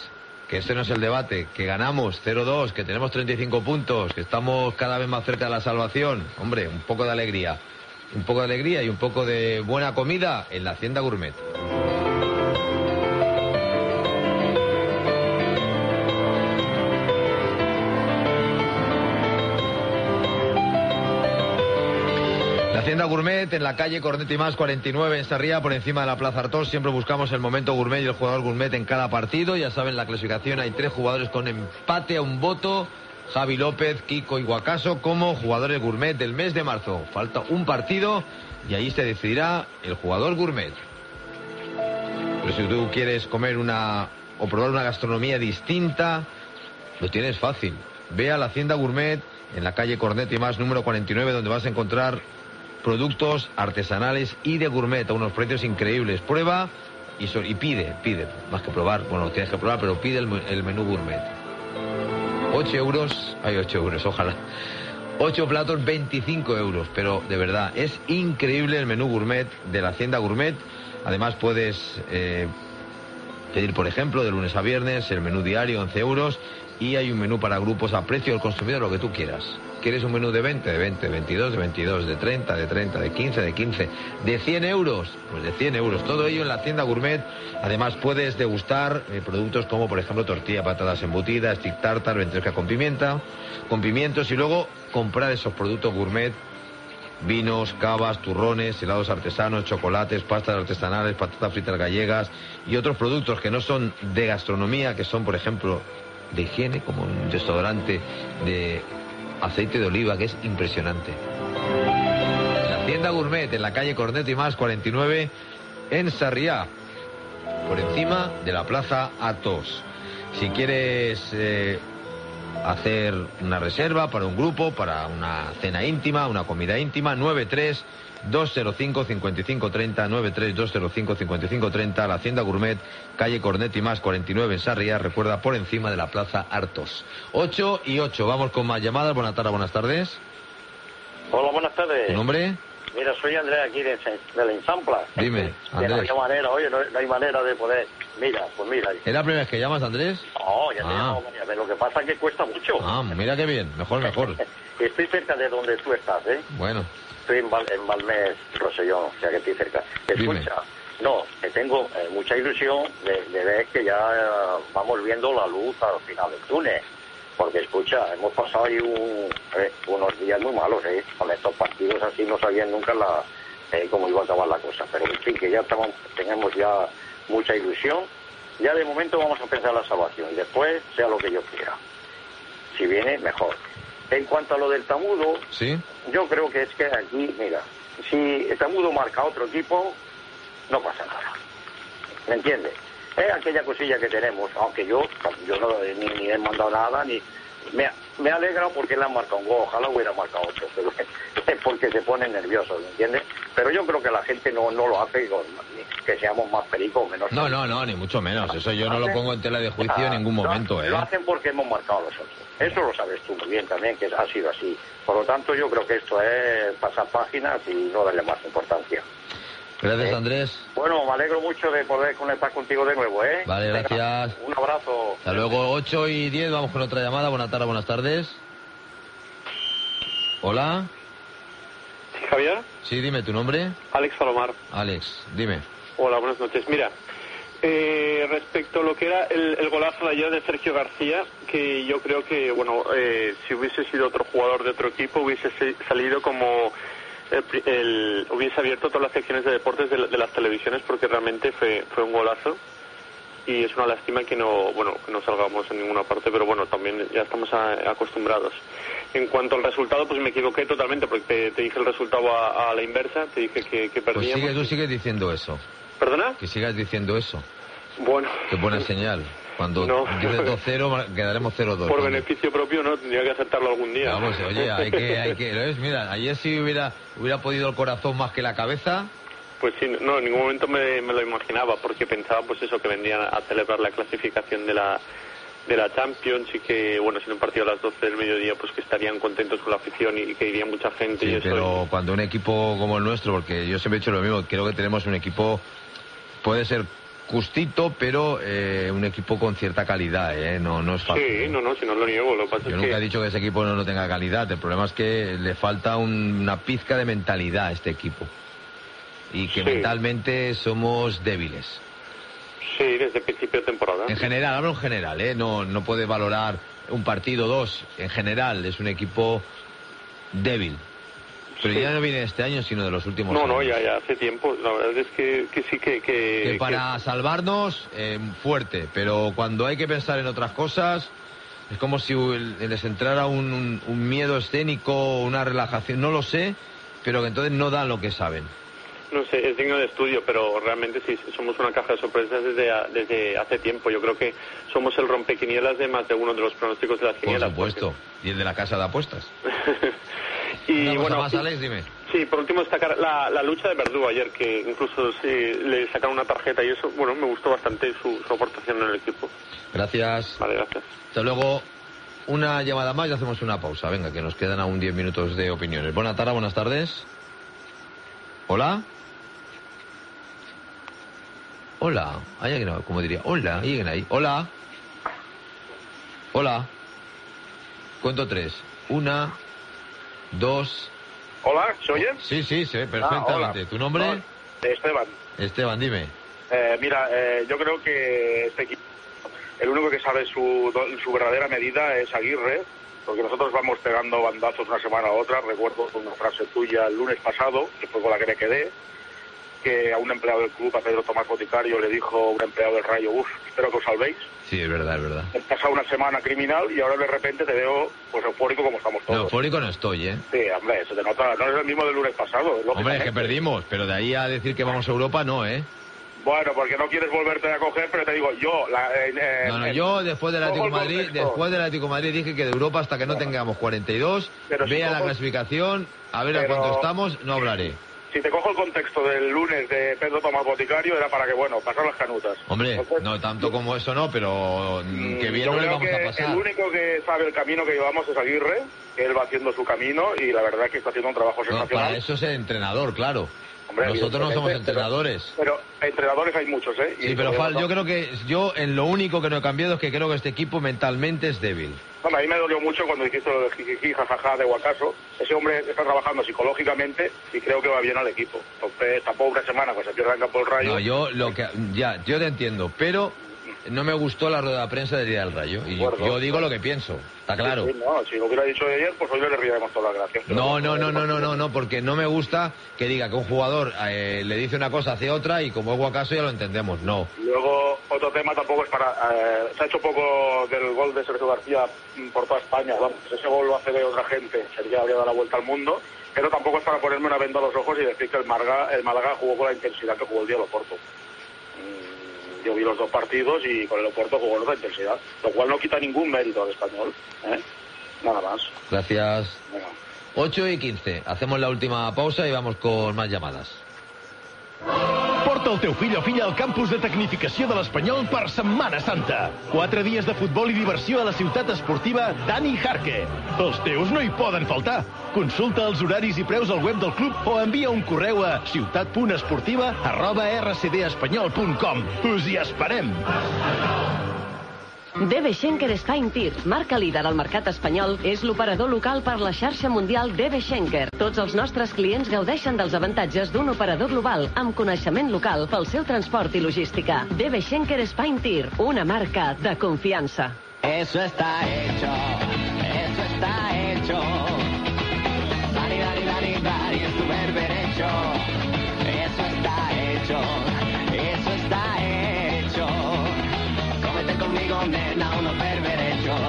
que ese no es el debate, que ganamos 0-2, que tenemos 35 puntos, que estamos cada vez más cerca de la salvación. Hombre, un poco de alegría. Un poco de alegría y un poco de buena comida en la Hacienda Gourmet. La Hacienda Gourmet en la calle Cornet y Mas 49 en Sarriá, por encima de la Plaza Artós. Siempre buscamos el momento gourmet y el jugador gourmet en cada partido. Ya saben, la clasificación hay 3 jugadores con empate a un voto. Javi López, Kiko y Guacaso como jugadores gourmet del mes de marzo. Falta un partido y ahí se decidirá el jugador gourmet. Pero si tú quieres comer o probar una gastronomía distinta, lo tienes fácil. Ve a la Hacienda Gourmet en la calle Cornet y Mas número 49, donde vas a encontrar productos artesanales y de gourmet a unos precios increíbles. Prueba y pide, más que probar, bueno, tienes que probar, pero pide el menú gourmet. 8 euros, ojalá. 8 platos, 25 euros, pero de verdad, es increíble el menú gourmet de la Hacienda Gourmet. Además puedes pedir, por ejemplo, de lunes a viernes, el menú diario, 11 euros, y hay un menú para grupos a precio del consumidor, lo que tú quieras. ¿Quieres un menú de 20, de 20, de 22, de 22, de 30, de 30, de 15, de 15, de 100 euros? Pues de 100 euros. Todo ello en la Hacienda Gourmet. Además puedes degustar productos como, por ejemplo, tortilla, patatas embutidas, stick tartar, ventresca con pimientos, y luego comprar esos productos gourmet: vinos, cavas, turrones, helados artesanos, chocolates, pastas artesanales, patatas fritas gallegas y otros productos que no son de gastronomía, que son, por ejemplo, de higiene, como un desodorante de aceite de oliva, que es impresionante. La Hacienda Gourmet en la calle Cornet y Mas 49 en Sarriá, por encima de la Plaza Artós. Si quieres hacer una reserva para un grupo, para una cena íntima, una comida íntima, 93-205-5530, 93-205-5530, la Hacienda Gourmet, calle Cornet y Mas 49 en Sarriá, recuerda, por encima de la Plaza Artós. 8 y 8, vamos con más llamadas. Buenas tardes. Hola, buenas tardes. ¿Tu nombre? Mira, soy Andrés aquí de la Insampla. Dime, Andrés. De la manera, oye, no hay manera de poder. Mira. ¿Es la primera vez que llamas, Andrés? No, ya te llamo varias veces. Lo que pasa es que cuesta mucho. Mira qué bien, mejor. Estoy cerca de donde tú estás, ¿eh? Bueno. Estoy en Balmes, Rosellón, o sea que estoy cerca. Escucha, no, que tengo mucha ilusión de ver que ya vamos viendo la luz al final del túnel. Porque, escucha, hemos pasado ahí unos días muy malos, con estos partidos así, no sabían nunca cómo iba a acabar la cosa. Pero, en fin, que ya tenemos ya mucha ilusión. Ya de momento vamos a pensar en la salvación y después sea lo que yo quiera. Si viene, mejor. En cuanto a lo del Tamudo, ¿sí? Yo creo que es que aquí, mira, si el Tamudo marca a otro equipo, no pasa nada. ¿Me entiendes? Es aquella cosilla que tenemos, aunque yo no ni he mandado nada, ni me alegra porque le han marcado un gol, ojalá hubiera marcado otro, pero es porque se ponen nerviosos, ¿me entiendes? Pero yo creo que la gente no lo hace que seamos más pericos o menos. No, ni mucho menos, eso yo no lo pongo en tela de juicio en ningún momento, Lo hacen porque hemos marcado a los otros, eso lo sabes tú muy bien también, que ha sido así. Por lo tanto, yo creo que esto es pasar páginas y no darle más importancia. Gracias, Andrés. Bueno, me alegro mucho de poder conectar contigo de nuevo, ¿eh? Vale, gracias. Un abrazo. Hasta luego, 8 y 10, vamos con otra llamada. Buenas tardes. Hola. ¿Sí, Javier? Sí, dime tu nombre. Alex Salomar. Alex, dime. Hola, buenas noches. Mira, respecto a lo que era el golazo de ayer de Sergio García, que yo creo que, bueno, si hubiese sido otro jugador de otro equipo, hubiese salido como... hubiese abierto todas las secciones de deportes de las televisiones, porque realmente fue un golazo y es una lástima que no salgamos en ninguna parte, pero bueno, también ya estamos acostumbrados. En cuanto al resultado, pues me equivoqué totalmente, porque te dije el resultado a la inversa, te dije que perdíamos. Pues tú sigues diciendo eso. ¿Perdona? Que sigas diciendo eso. Bueno. Qué buena señal. Cuando dices 2-0 quedaremos 0-2. Por beneficio propio no, tendría que aceptarlo algún día. Vamos, oye, hay que, ¿ves? Mira, ayer si hubiera podido el corazón más que la cabeza. Pues sí, no, en ningún momento me lo imaginaba, porque pensaba pues eso, que vendrían a celebrar la clasificación de la Champions y que, bueno, siendo un partido a las 12 del mediodía, pues que estarían contentos con la afición y que iría mucha gente. Sí, y eso, pero cuando un equipo como el nuestro, porque yo siempre he dicho lo mismo, creo que tenemos un equipo, puede ser justito, pero un equipo con cierta calidad, no es fácil. Sí, no, si no lo niego. Lo que pasa Yo es nunca que... he dicho que ese equipo no tenga calidad. El problema es que le falta una pizca de mentalidad a este equipo. Y que mentalmente somos débiles. Sí, desde el principio de temporada. En general, hablo en general, no puede valorar un partido, dos. En general, es un equipo débil. Pero ya no viene de este año, sino de los últimos años. No, ya hace tiempo. La verdad es que sí que para salvarnos, fuerte. Pero cuando hay que pensar en otras cosas, es como si les entrara un miedo escénico, una relajación, no lo sé, pero que entonces no dan lo que saben. No sé, es digno de estudio, pero realmente sí, somos una caja de sorpresas desde hace tiempo. Yo creo que somos el rompequinielas de más de uno de los pronósticos de las quinielas. Por supuesto, y el de la casa de apuestas. Y una cosa bueno, más, Alex, dime. Sí, por último destacar la lucha de Verdú ayer, que incluso le sacaron una tarjeta y eso, bueno, me gustó bastante su aportación en el equipo. Gracias. Vale, gracias. Hasta luego. Una llamada más y hacemos una pausa. Venga, que nos quedan aún 10 minutos de opiniones. Buenas tardes. ¿Hola? Hola. ¿Hay alguien? ¿Cómo diría? Hola. ¿Hay alguien ahí? Hola. Hola. Cuento 3. 1, 2... Hola, ¿se oye? Sí, perfectamente. ¿Tu nombre? Hola. Esteban. Esteban, dime. Yo creo que este equipo, el único que sabe su verdadera medida es Aguirre, porque nosotros vamos pegando bandazos una semana a otra. Recuerdo una frase tuya el lunes pasado, que fue con la que me quedé, que a un empleado del club, a Pedro Tomás Boticario, le dijo un empleado del Rayo, espero que os salvéis. Sí, es verdad. He pasado una semana criminal y ahora de repente te veo pues eufórico como estamos todos. No, eufórico no estoy, Sí, hombre, se te nota, no es el mismo del lunes pasado. Hombre, es que perdimos, pero de ahí a decir que vamos a Europa, no, Bueno, porque no quieres volverte a coger, pero te digo, yo... yo después del Atlético de Madrid dije que de Europa hasta que no tengamos 42, vea la clasificación, a ver a cuánto estamos, no hablaré. Si te cojo el contexto del lunes de Pedro Tomás Boticario, era para que, pasar las canutas. Hombre, entonces, no tanto como eso no, pero que bien no le vamos a pasar. El único que sabe el camino que llevamos es Aguirre, que él va haciendo su camino y la verdad es que está haciendo un trabajo sensacional. Para eso es el entrenador, claro. Hombre, nosotros no somos entrenadores. Pero entrenadores hay muchos, Sí, pero yo creo que en lo único que no he cambiado es que creo que este equipo mentalmente es débil. Bueno, a mí me dolió mucho cuando dijiste lo de jijiji, jajaja de Guacaso. Ese hombre está trabajando psicológicamente y creo que va bien al equipo. Entonces, tampoco una semana pues se pierde en campo el Rayo. No, yo te entiendo, pero no me gustó la rueda de prensa del día del Rayo. Y yo digo lo que pienso, está claro. Sí, si lo hubiera dicho ayer, pues hoy le ríamos toda la gracia. No, porque no me gusta que diga que un jugador le dice una cosa, hace otra, y como es Guacaso ya lo entendemos, no. Luego, otro tema tampoco es para... se ha hecho poco del gol de Sergio García por toda España. Vamos, ese gol lo hace de otra gente, sería habría dado la vuelta al mundo, pero tampoco es para ponerme una venda a los ojos y decir que el Málaga jugó con la intensidad que jugó el día de Oporto. Yo vi los dos partidos y con el Oporto jugó con otra intensidad, lo cual no quita ningún mérito al Español. Nada más. Gracias. Venga. 8:15. Hacemos la última pausa y vamos con más llamadas. Porta el teu fill o filla al campus de tecnificació de l'Espanyol per Setmana Santa. 4 dies de futbol i diversió a la ciutat esportiva Dani Jarque. Els teus no hi poden faltar. Consulta els horaris i preus al web del club o envia un correu a ciutat.esportiva@rcdespanyol.com. Us hi esperem. DB Schenker Spain Tir, marca líder al mercat espanyol, és l'operador local per la xarxa mundial DB Schenker. Tots els nostres clients gaudeixen dels avantatges d'un operador global amb coneixement local pel seu transport i logística. DB Schenker Spain Tir, una marca de confiança. Eso está hecho, eso está hecho. Dani, Dani, Dani, Dani, es tu berberecho. Eso está hecho, eso está hecho. Cómete conmigo, nena, unos berberechos.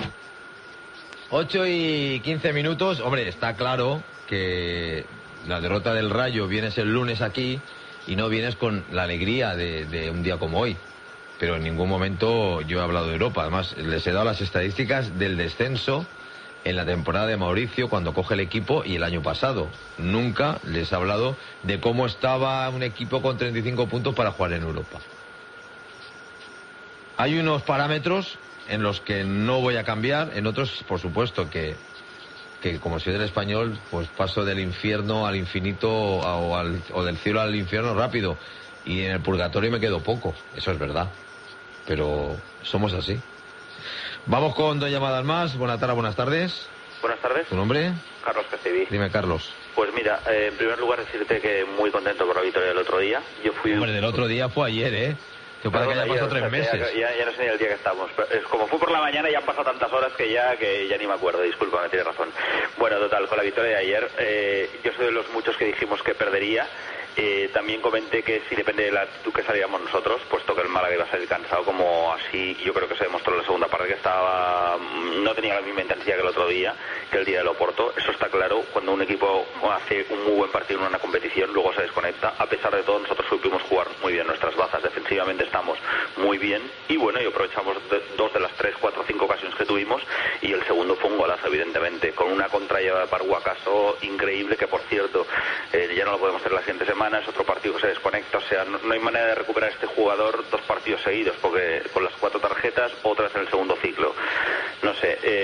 8:15. Hombre, está claro que la derrota del Rayo vienes el lunes aquí y no vienes con la alegría de un día como hoy. Pero en ningún momento yo he hablado de Europa. Además, les he dado las estadísticas del descenso en la temporada de Mauricio cuando coge el equipo y el año pasado. Nunca les he hablado de cómo estaba un equipo con 35 puntos para jugar en Europa. Hay unos parámetros en los que no voy a cambiar, en otros, por supuesto, que como soy del Español, pues paso del infierno al infinito o del cielo al infierno rápido. y en el purgatorio me quedo poco, eso es verdad, pero somos así. Vamos con 2 llamadas más. Buenas tardes. Buenas tardes. ¿Tu nombre? Carlos Castellví. Dime, Carlos. Pues mira, en primer lugar decirte que muy contento por la victoria del otro día. Hombre, del otro día fue ayer, ¿eh? Que parece que haya pasado 3 meses. Ya no sé ni el día que estamos. Es como fue por la mañana y han pasado tantas horas que ya ni me acuerdo. Disculpa, tienes razón. Bueno, total, con la victoria de ayer, yo soy de los muchos que dijimos que perdería. También comenté que si depende de la actitud que saliéramos nosotros, puesto que el Málaga iba a salir cansado como así, yo creo que se demostró en la segunda parte que no tenía la misma intensidad que el otro día, que el día del Oporto. Eso está claro. Cuando un equipo hace un muy buen partido en una competición, luego se desconecta. A pesar de todo, nosotros supimos jugar muy bien nuestras bazas. Defensivamente estamos muy bien y bueno, y aprovechamos 2 de las 3, 4, 5 ocasiones que tuvimos, y el segundo fue un golazo, evidentemente, con una contralleva de Parguacaso increíble, que por cierto ya no lo podemos hacer la siguiente semana. Es otro partido que se desconecta, o sea, no hay manera de recuperar a este jugador 2 partidos seguidos, porque con las 4 tarjetas, otras en el segundo ciclo, no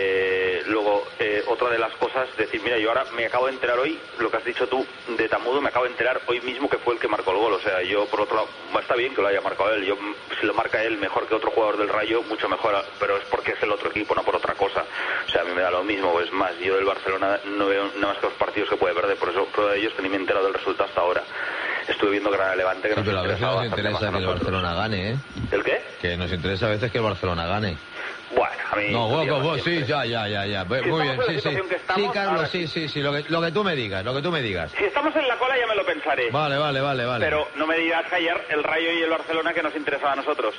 sé. Luego, otra de las cosas, decir, mira, yo ahora me acabo de enterar hoy, lo que has dicho tú de Tamudo, me acabo de enterar hoy mismo que fue el que marcó el gol. O sea, yo por otro lado, está bien que lo haya marcado él, si lo marca él mejor que otro jugador del Rayo, mucho mejor, pero es porque es el otro equipo, no por otra cosa. O sea, a mí me da lo mismo. Es más, yo del Barcelona no veo nada más que los partidos que puede perder, por eso prueba de ellos que ni me he enterado del resultado hasta ahora. Estuve viendo Granada Levante, que pero a veces nos interesa que el Barcelona gane, ¿eh? ¿El qué? Que nos interesa a veces que el Barcelona gane. Bueno, a mí... No, vos, sí, ya. Muy bien, sí. Sí, Carlos, sí, lo que tú me digas. Si estamos en la cola ya me lo pensaré. Vale. Pero no me digas que ayer el Rayo y el Barcelona que nos interesaba a nosotros.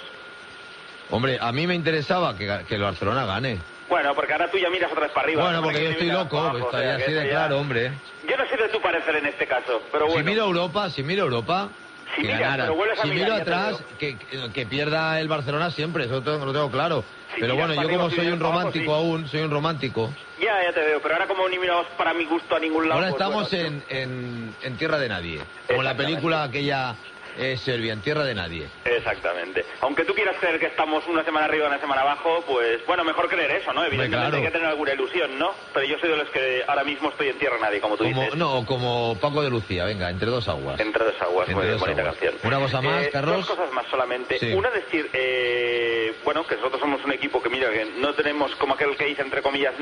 Hombre, a mí me interesaba que el Barcelona gane. Bueno, porque ahora tú ya miras otra vez para arriba. Bueno, porque yo estoy loco, estaría así de claro, hombre. Yo no sé de tu parecer en este caso, pero bueno. Si miro Europa, que ganara. Si miro atrás, que pierda el Barcelona siempre, eso lo tengo claro. Pero bueno, yo como soy un romántico aún, soy un romántico. Ya te veo, pero ahora como ni miramos para mi gusto a ningún lado. Ahora estamos en tierra de nadie, como la película aquella... Serbia, en tierra de nadie. Exactamente. Aunque tú quieras creer que estamos una semana arriba y una semana abajo, pues bueno, mejor creer eso, ¿no? Evidentemente hay que tener alguna ilusión, ¿no? Pero yo soy de los que ahora mismo estoy en tierra de nadie, como tú dices. No, como Paco de Lucía, venga, entre 2 aguas. Entre 2 aguas, muy bonita canción. Una cosa más, Carlos. 2 cosas más solamente. Sí. Una, decir, bueno, que nosotros somos un equipo que, mira, que no tenemos, como aquel que dice, entre comillas,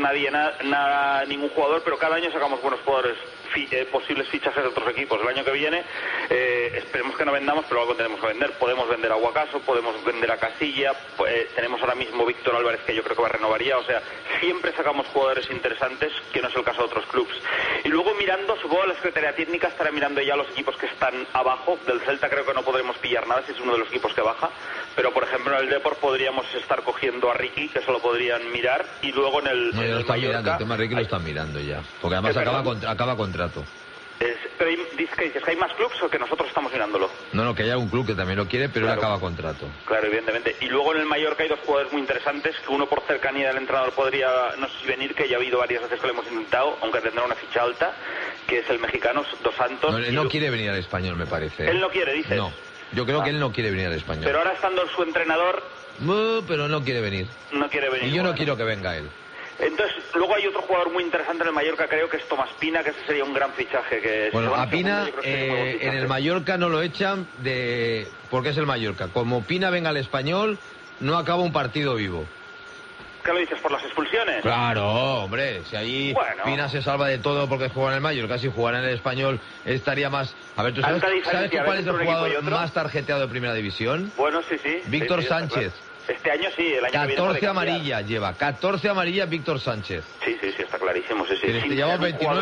ningún jugador, pero cada año sacamos buenos jugadores, posibles fichajes de otros equipos. El año que viene, esperemos que no vendamos, pero algo tenemos que vender. Podemos vender a Guacaso, podemos vender a Casilla, tenemos ahora mismo Víctor Álvarez, que yo creo que va a renovar ya. O sea, siempre sacamos jugadores interesantes, que no es el caso de otros clubes. Y luego mirando, supongo la Secretaría Técnica estará mirando ya los equipos que están abajo. Del Celta creo que no podremos pillar nada si es uno de los equipos que baja, pero por ejemplo en el Depor podríamos estar cogiendo a Ricky, que eso lo podrían mirar, y luego en el Mallorca, mirando, el tema Ricky lo están mirando ya, porque además acaba contrato. Pero ¿qué dices? ¿Que hay más clubes o que nosotros estamos mirándolo? No, que haya un club que también lo quiere, pero él acaba contrato. Claro, evidentemente. Y luego en el Mallorca hay 2 jugadores muy interesantes, que uno por cercanía del entrenador podría, no sé si venir, que ya ha habido varias veces que lo hemos intentado, aunque tendrá una ficha alta, que es el mexicano Dos Santos. No, él no quiere venir al Español, me parece. Él no quiere, dices. No, yo creo que él no quiere venir al Español. Pero ahora estando su entrenador... pero no quiere venir. No quiere venir. Y yo no quiero que venga él. Entonces, luego hay otro jugador muy interesante en el Mallorca, creo que es Tomás Pina, que ese sería un gran fichaje. Que bueno, a Pina en el Mallorca no lo echan porque es el Mallorca. Como Pina venga al Español, no acaba un partido vivo. ¿Qué lo dices? ¿Por las expulsiones? Claro, hombre, si ahí Pina se salva de todo porque juega en el Mallorca, si jugara en el Español estaría más... A ver, ¿tú sabes cuál es el jugador más tarjeteado de Primera División? Bueno, sí. Víctor Sánchez. Este año sí, el año 14 amarillas lleva, 14 amarillas Víctor Sánchez. Sí, está clarísimo, sí. Lleva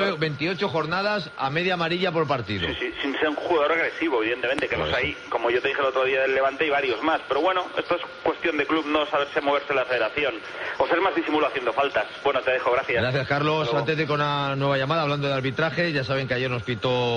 28 jornadas a media amarilla por partido. Sí, sin ser un jugador agresivo, evidentemente, que los hay, como yo te dije el otro día del Levante, y varios más. Pero bueno, esto es cuestión de club, no saberse moverse en la federación. O ser más disimulo haciendo faltas. Bueno, te dejo, gracias. Gracias, Carlos. Antes de ir con una nueva llamada, hablando de arbitraje, ya saben que ayer nos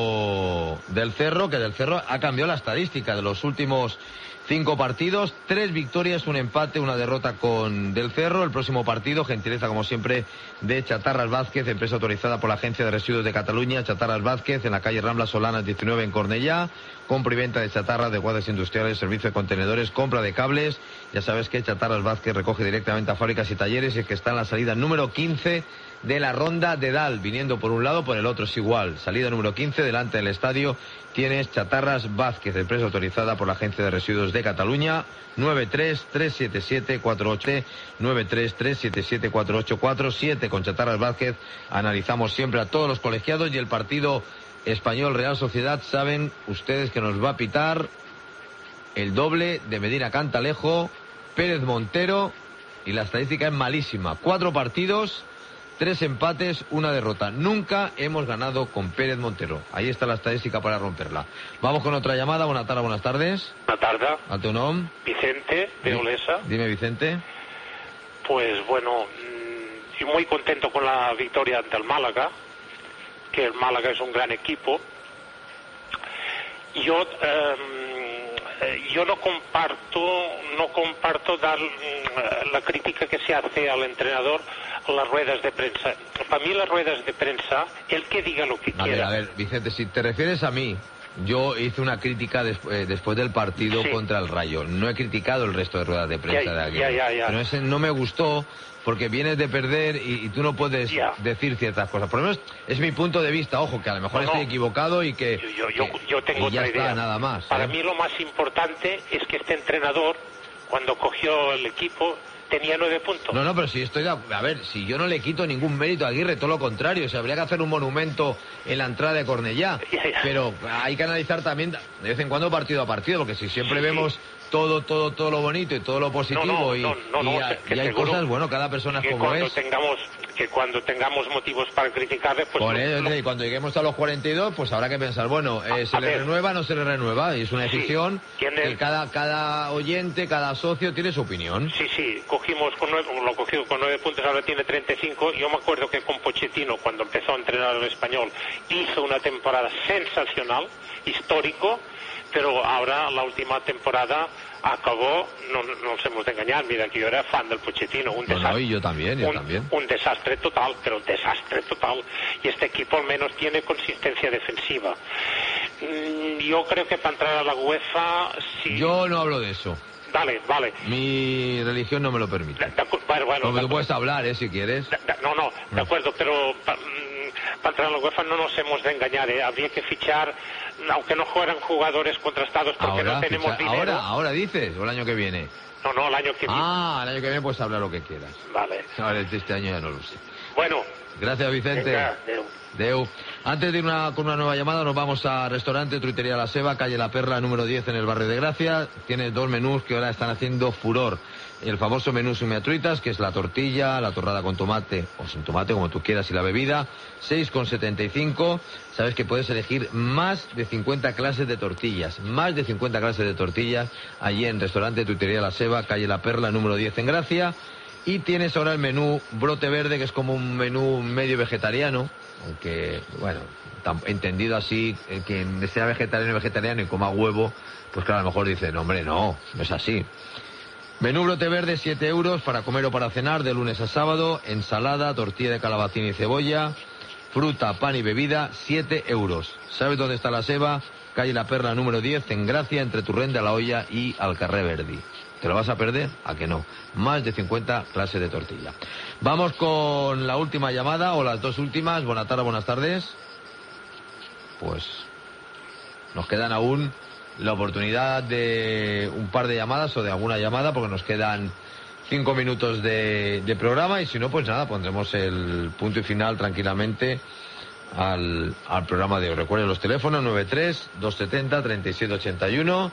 pitó Del Cerro, que Del Cerro ha cambiado la estadística de los últimos 5 partidos, 3 victorias, un empate, una derrota con Del Cerro. El próximo partido, gentileza como siempre de Chatarras Vázquez, empresa autorizada por la Agencia de Residuos de Cataluña. Chatarras Vázquez, en la calle Rambla Solanas 19 en Cornellá. Compra y venta de chatarras, de guardas industriales, servicio de contenedores, compra de cables Ya sabes que Chatarras Vázquez recoge directamente a fábricas y talleres y que está en la salida número 15 de la Ronda de Dal, viniendo por un lado, por el otro es igual. Salida número 15, delante del estadio, tienes Chatarras Vázquez, empresa autorizada por la Agencia de Residuos de Cataluña, 93-377-48, 93-377-4847. Con Chatarras Vázquez analizamos siempre a todos los colegiados y el partido Español Real Sociedad. Saben ustedes que nos va a pitar el doble de Medina Cantalejo, Pérez Montero, y la estadística es malísima. 4 partidos, 3 empates, 1 derrota. Nunca hemos ganado con Pérez Montero. Ahí está la estadística para romperla. Vamos con otra llamada. Buenas tardes, buenas tardes. Buenas tardes. ¿A tu nombre? Vicente, de Olesa. Dime, Vicente. Pues bueno, estoy muy contento con la victoria ante el Málaga, que el Málaga es un gran equipo. Yo no comparto dar la crítica que se hace al entrenador a las ruedas de prensa. Para mí las ruedas de prensa, el que diga lo que quiera. A ver, Vicente, si te refieres a mí, yo hice una crítica después del partido contra el Rayo. No he criticado el resto de ruedas de prensa de aquí. Pero ese no me gustó porque vienes de perder y tú no puedes decir ciertas cosas. Por lo menos es mi punto de vista. Ojo, que a lo mejor estoy equivocado y que yo tengo y ya otra idea. Está, nada más. Para mí lo más importante es que este entrenador, cuando cogió el equipo, tenía 9 puntos. No, pero si estoy a ver, si yo no le quito ningún mérito a Aguirre, todo lo contrario, o sea, habría que hacer un monumento en la entrada de Cornellá. Pero hay que analizar también de vez en cuando partido a partido, porque si siempre vemos todo lo bonito y todo lo positivo y hay cosas, bueno, cada persona es como es. Que cuando tengamos motivos para criticarle, pues... Por eso, y cuando lleguemos a los 42, pues habrá que pensar, bueno, ¿se le renueva o no se le renueva? Y es una decisión que cada oyente, cada socio tiene su opinión. Sí, lo cogió con 9 puntos, ahora tiene 35. Yo me acuerdo que con Pochettino, cuando empezó a entrenar al Español, hizo una temporada sensacional, histórico, pero ahora la última temporada acabó, no nos hemos de engañar, mira que yo era fan del Pochettino, un desastre. Y yo también. Un desastre total, pero desastre total. Y este equipo al menos tiene consistencia defensiva. Yo creo que para entrar a la UEFA... Yo no hablo de eso. Vale. Mi religión no me lo permite. Bueno, tú puedes hablar, si quieres. De acuerdo, pero para entrar a la UEFA no nos hemos de engañar, habría que fichar, aunque no fueran jugadores contrastados, porque no tenemos dinero. ¿Ahora dices? ¿O el año que viene? No, el año que viene. El año que viene puedes hablar lo que quieras. Vale. Ahora este año ya no lo sé. Bueno. Gracias, Vicente. Deu. Antes de ir con una nueva llamada, nos vamos a restaurante Truitería La Seba, calle La Perla, número 10, en el barrio de Gracia. Tiene 2 menús que ahora están haciendo furor. El famoso menú sumiatruitas, que es la tortilla, la torrada con tomate o sin tomate, como tú quieras, y la bebida, 6,75. Sabes que puedes elegir más de 50 clases de tortillas. Allí en restaurante Truitería La Seba, calle La Perla, número 10, en Gracia. Y tienes ahora el menú brote verde, que es como un menú medio vegetariano, aunque, bueno, entendido así, que sea vegetariano y coma huevo, pues claro, a lo mejor dicen, hombre, no es así. Menú brote verde, 7 euros para comer o para cenar, de lunes a sábado. Ensalada, tortilla de calabacín y cebolla, fruta, pan y bebida, 7 euros. ¿Sabes dónde está La Seba? Calle La Perla, número 10, en Gracia, entre Turrent de la Hoya y Alcarré Verdi. ¿Te lo vas a perder? ¿A que no? Más de 50 clases de tortilla. Vamos con la última llamada, o las 2 últimas. Buenas tardes. Pues nos quedan aún la oportunidad de un par de llamadas o de alguna llamada, porque nos quedan 5 minutos de programa, y si no, pues nada, pondremos el punto y final tranquilamente al programa de hoy. Recuerden los teléfonos: 93-270-3781,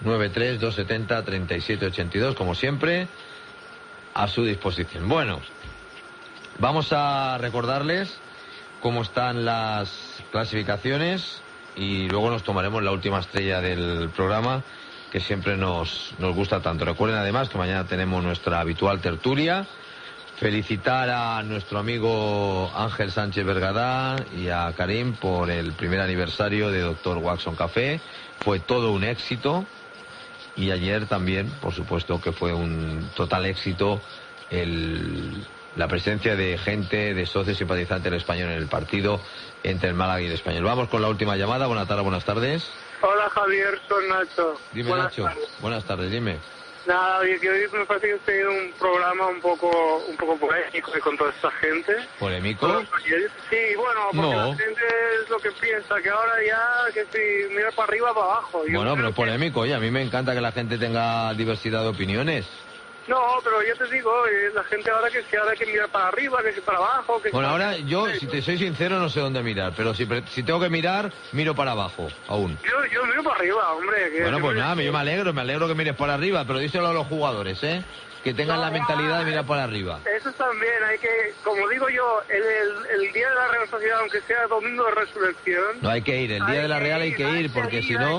93-270-3782, como siempre, a su disposición. Bueno, vamos a recordarles cómo están las clasificaciones y luego nos tomaremos la última estrella del programa, que siempre nos gusta tanto. Recuerden además que mañana tenemos nuestra habitual tertulia. Felicitar a nuestro amigo Ángel Sánchez Bergadá y a Karim por el primer aniversario de Dr. Watson Café. Fue todo un éxito. Y ayer también, por supuesto, que fue un total éxito la presencia de gente, de socios simpatizantes del Español en el partido entre el Málaga y el Español. Vamos con la última llamada. Buenas tardes. Hola, Javier, soy Nacho. Dime, Nacho. Buenas tardes, dime. Nada, oye, que hoy me parece que he tenido un programa un poco polémico con toda esta gente. ¿Polémico? Sí, bueno, porque No. la gente es lo que piensa, que ahora ya, que si mira para arriba, para abajo. Yo Bueno, creo pero que- polémico, oye, a mí me encanta que la gente tenga diversidad de opiniones. No, pero yo te digo, la gente ahora que si ahora hay que mirar para arriba, que si para abajo, que si Bueno, para- ahora yo, si te soy sincero, no sé dónde mirar, pero si tengo que mirar, miro para abajo, aún. Yo miro para arriba, hombre. Que Bueno, que pues me- nada, yo me alegro que mires para arriba, pero díselo a los jugadores, ¿eh? Que tengan la mentalidad de mirar para arriba. Eso también, hay que, como digo yo, el día de la Real Sociedad, aunque sea domingo de resurrección... No hay que ir, el día de la Real hay que ir, porque si no...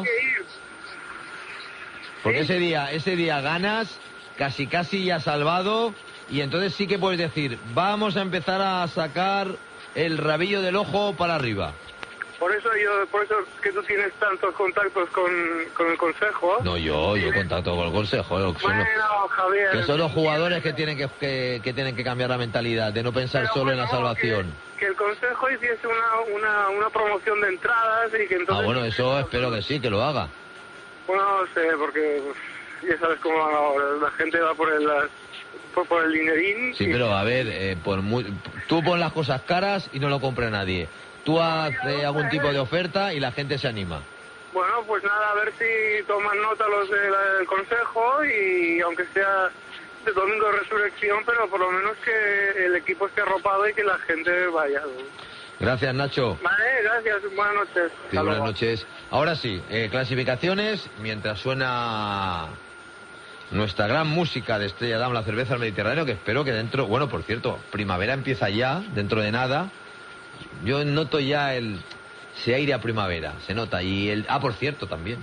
Porque ese día ganas, casi ya salvado, y entonces sí que puedes decir, vamos a empezar a sacar el rabillo del ojo para arriba. Por eso que tú tienes tantos contactos con el Consejo. No, yo contacto con el Consejo. Que son los- Bueno, Javier... que son los jugadores que tienen que tienen que cambiar la mentalidad, de no pensar solo en la salvación. Que el Consejo hiciese una promoción de entradas y que entonces... Ah, bueno, eso espero que sí, que lo haga. Bueno, no sé, porque ya sabes cómo van ahora, la gente va por el dinerín. Sí, y- pero a ver, tú pon las cosas caras y no lo compra nadie. Tú haz algún tipo de oferta y la gente se anima. Bueno, pues nada, a ver si toman nota los del Consejo y aunque sea de domingo de resurrección, pero por lo menos que el equipo esté arropado y que la gente vaya. Gracias, Nacho. Vale, gracias, buenas noches. Sí, Hasta buenas luego. noches. Ahora sí, clasificaciones, mientras suena nuestra gran música de Estrella Damm, la cerveza del Mediterráneo, que espero que dentro... Bueno, por cierto, primavera empieza ya, dentro de nada. Yo noto ya ese aire a primavera, se nota. Por cierto, también.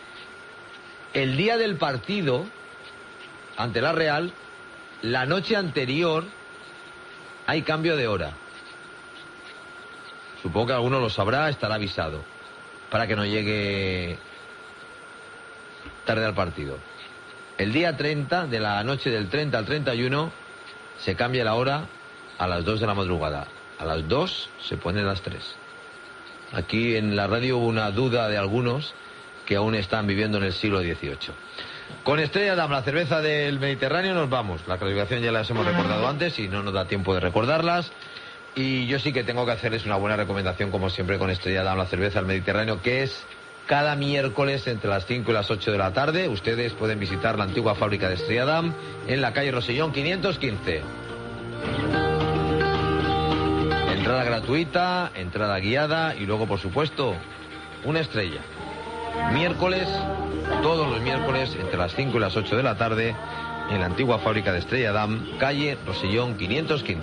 El día del partido, ante la Real, la noche anterior, hay cambio de hora. Supongo que alguno lo sabrá, estará avisado, para que no llegue tarde al partido. El día 30, de la noche del 30 al 31, se cambia la hora a las 2 de la madrugada. A las 2 se pone las 3. Aquí en la radio hubo una duda de algunos que aún están viviendo en el siglo XVIII. Con Estrella Damm, la cerveza del Mediterráneo, nos vamos. La clasificación ya las hemos recordado antes y no nos da tiempo de recordarlas. Y yo sí que tengo que hacerles una buena recomendación, como siempre, con Estrella Damm, la cerveza del Mediterráneo, que es cada miércoles entre las 5 y las 8 de la tarde. Ustedes pueden visitar la antigua fábrica de Estrella Damm en la calle Rosellón 515. Entrada gratuita, entrada guiada y luego, por supuesto, una estrella. Miércoles, todos los miércoles, entre las 5 y las 8 de la tarde, en la antigua fábrica de Estrella Damm, calle Rosellón 515.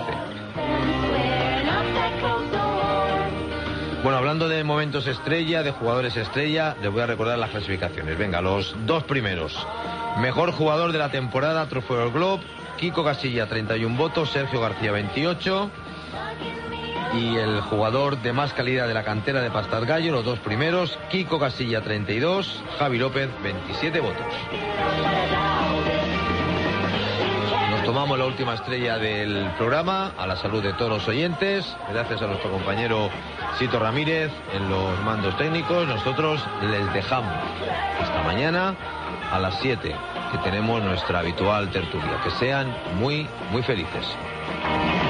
Bueno, hablando de momentos estrella, de jugadores estrella, les voy a recordar las clasificaciones. Venga, los dos primeros. Mejor jugador de la temporada, Trofeo del Globe, Kiko Casilla, 31 votos, Sergio García, 28. Y el jugador de más calidad de la cantera de Pastas Gallo, los dos primeros, Kiko Casilla, 32, Javi López, 27 votos. Nos tomamos la última estrella del programa, a la salud de todos los oyentes, gracias a nuestro compañero Sito Ramírez en los mandos técnicos. Nosotros les dejamos hasta mañana a las 7, que tenemos nuestra habitual tertulia. Que sean muy, muy felices.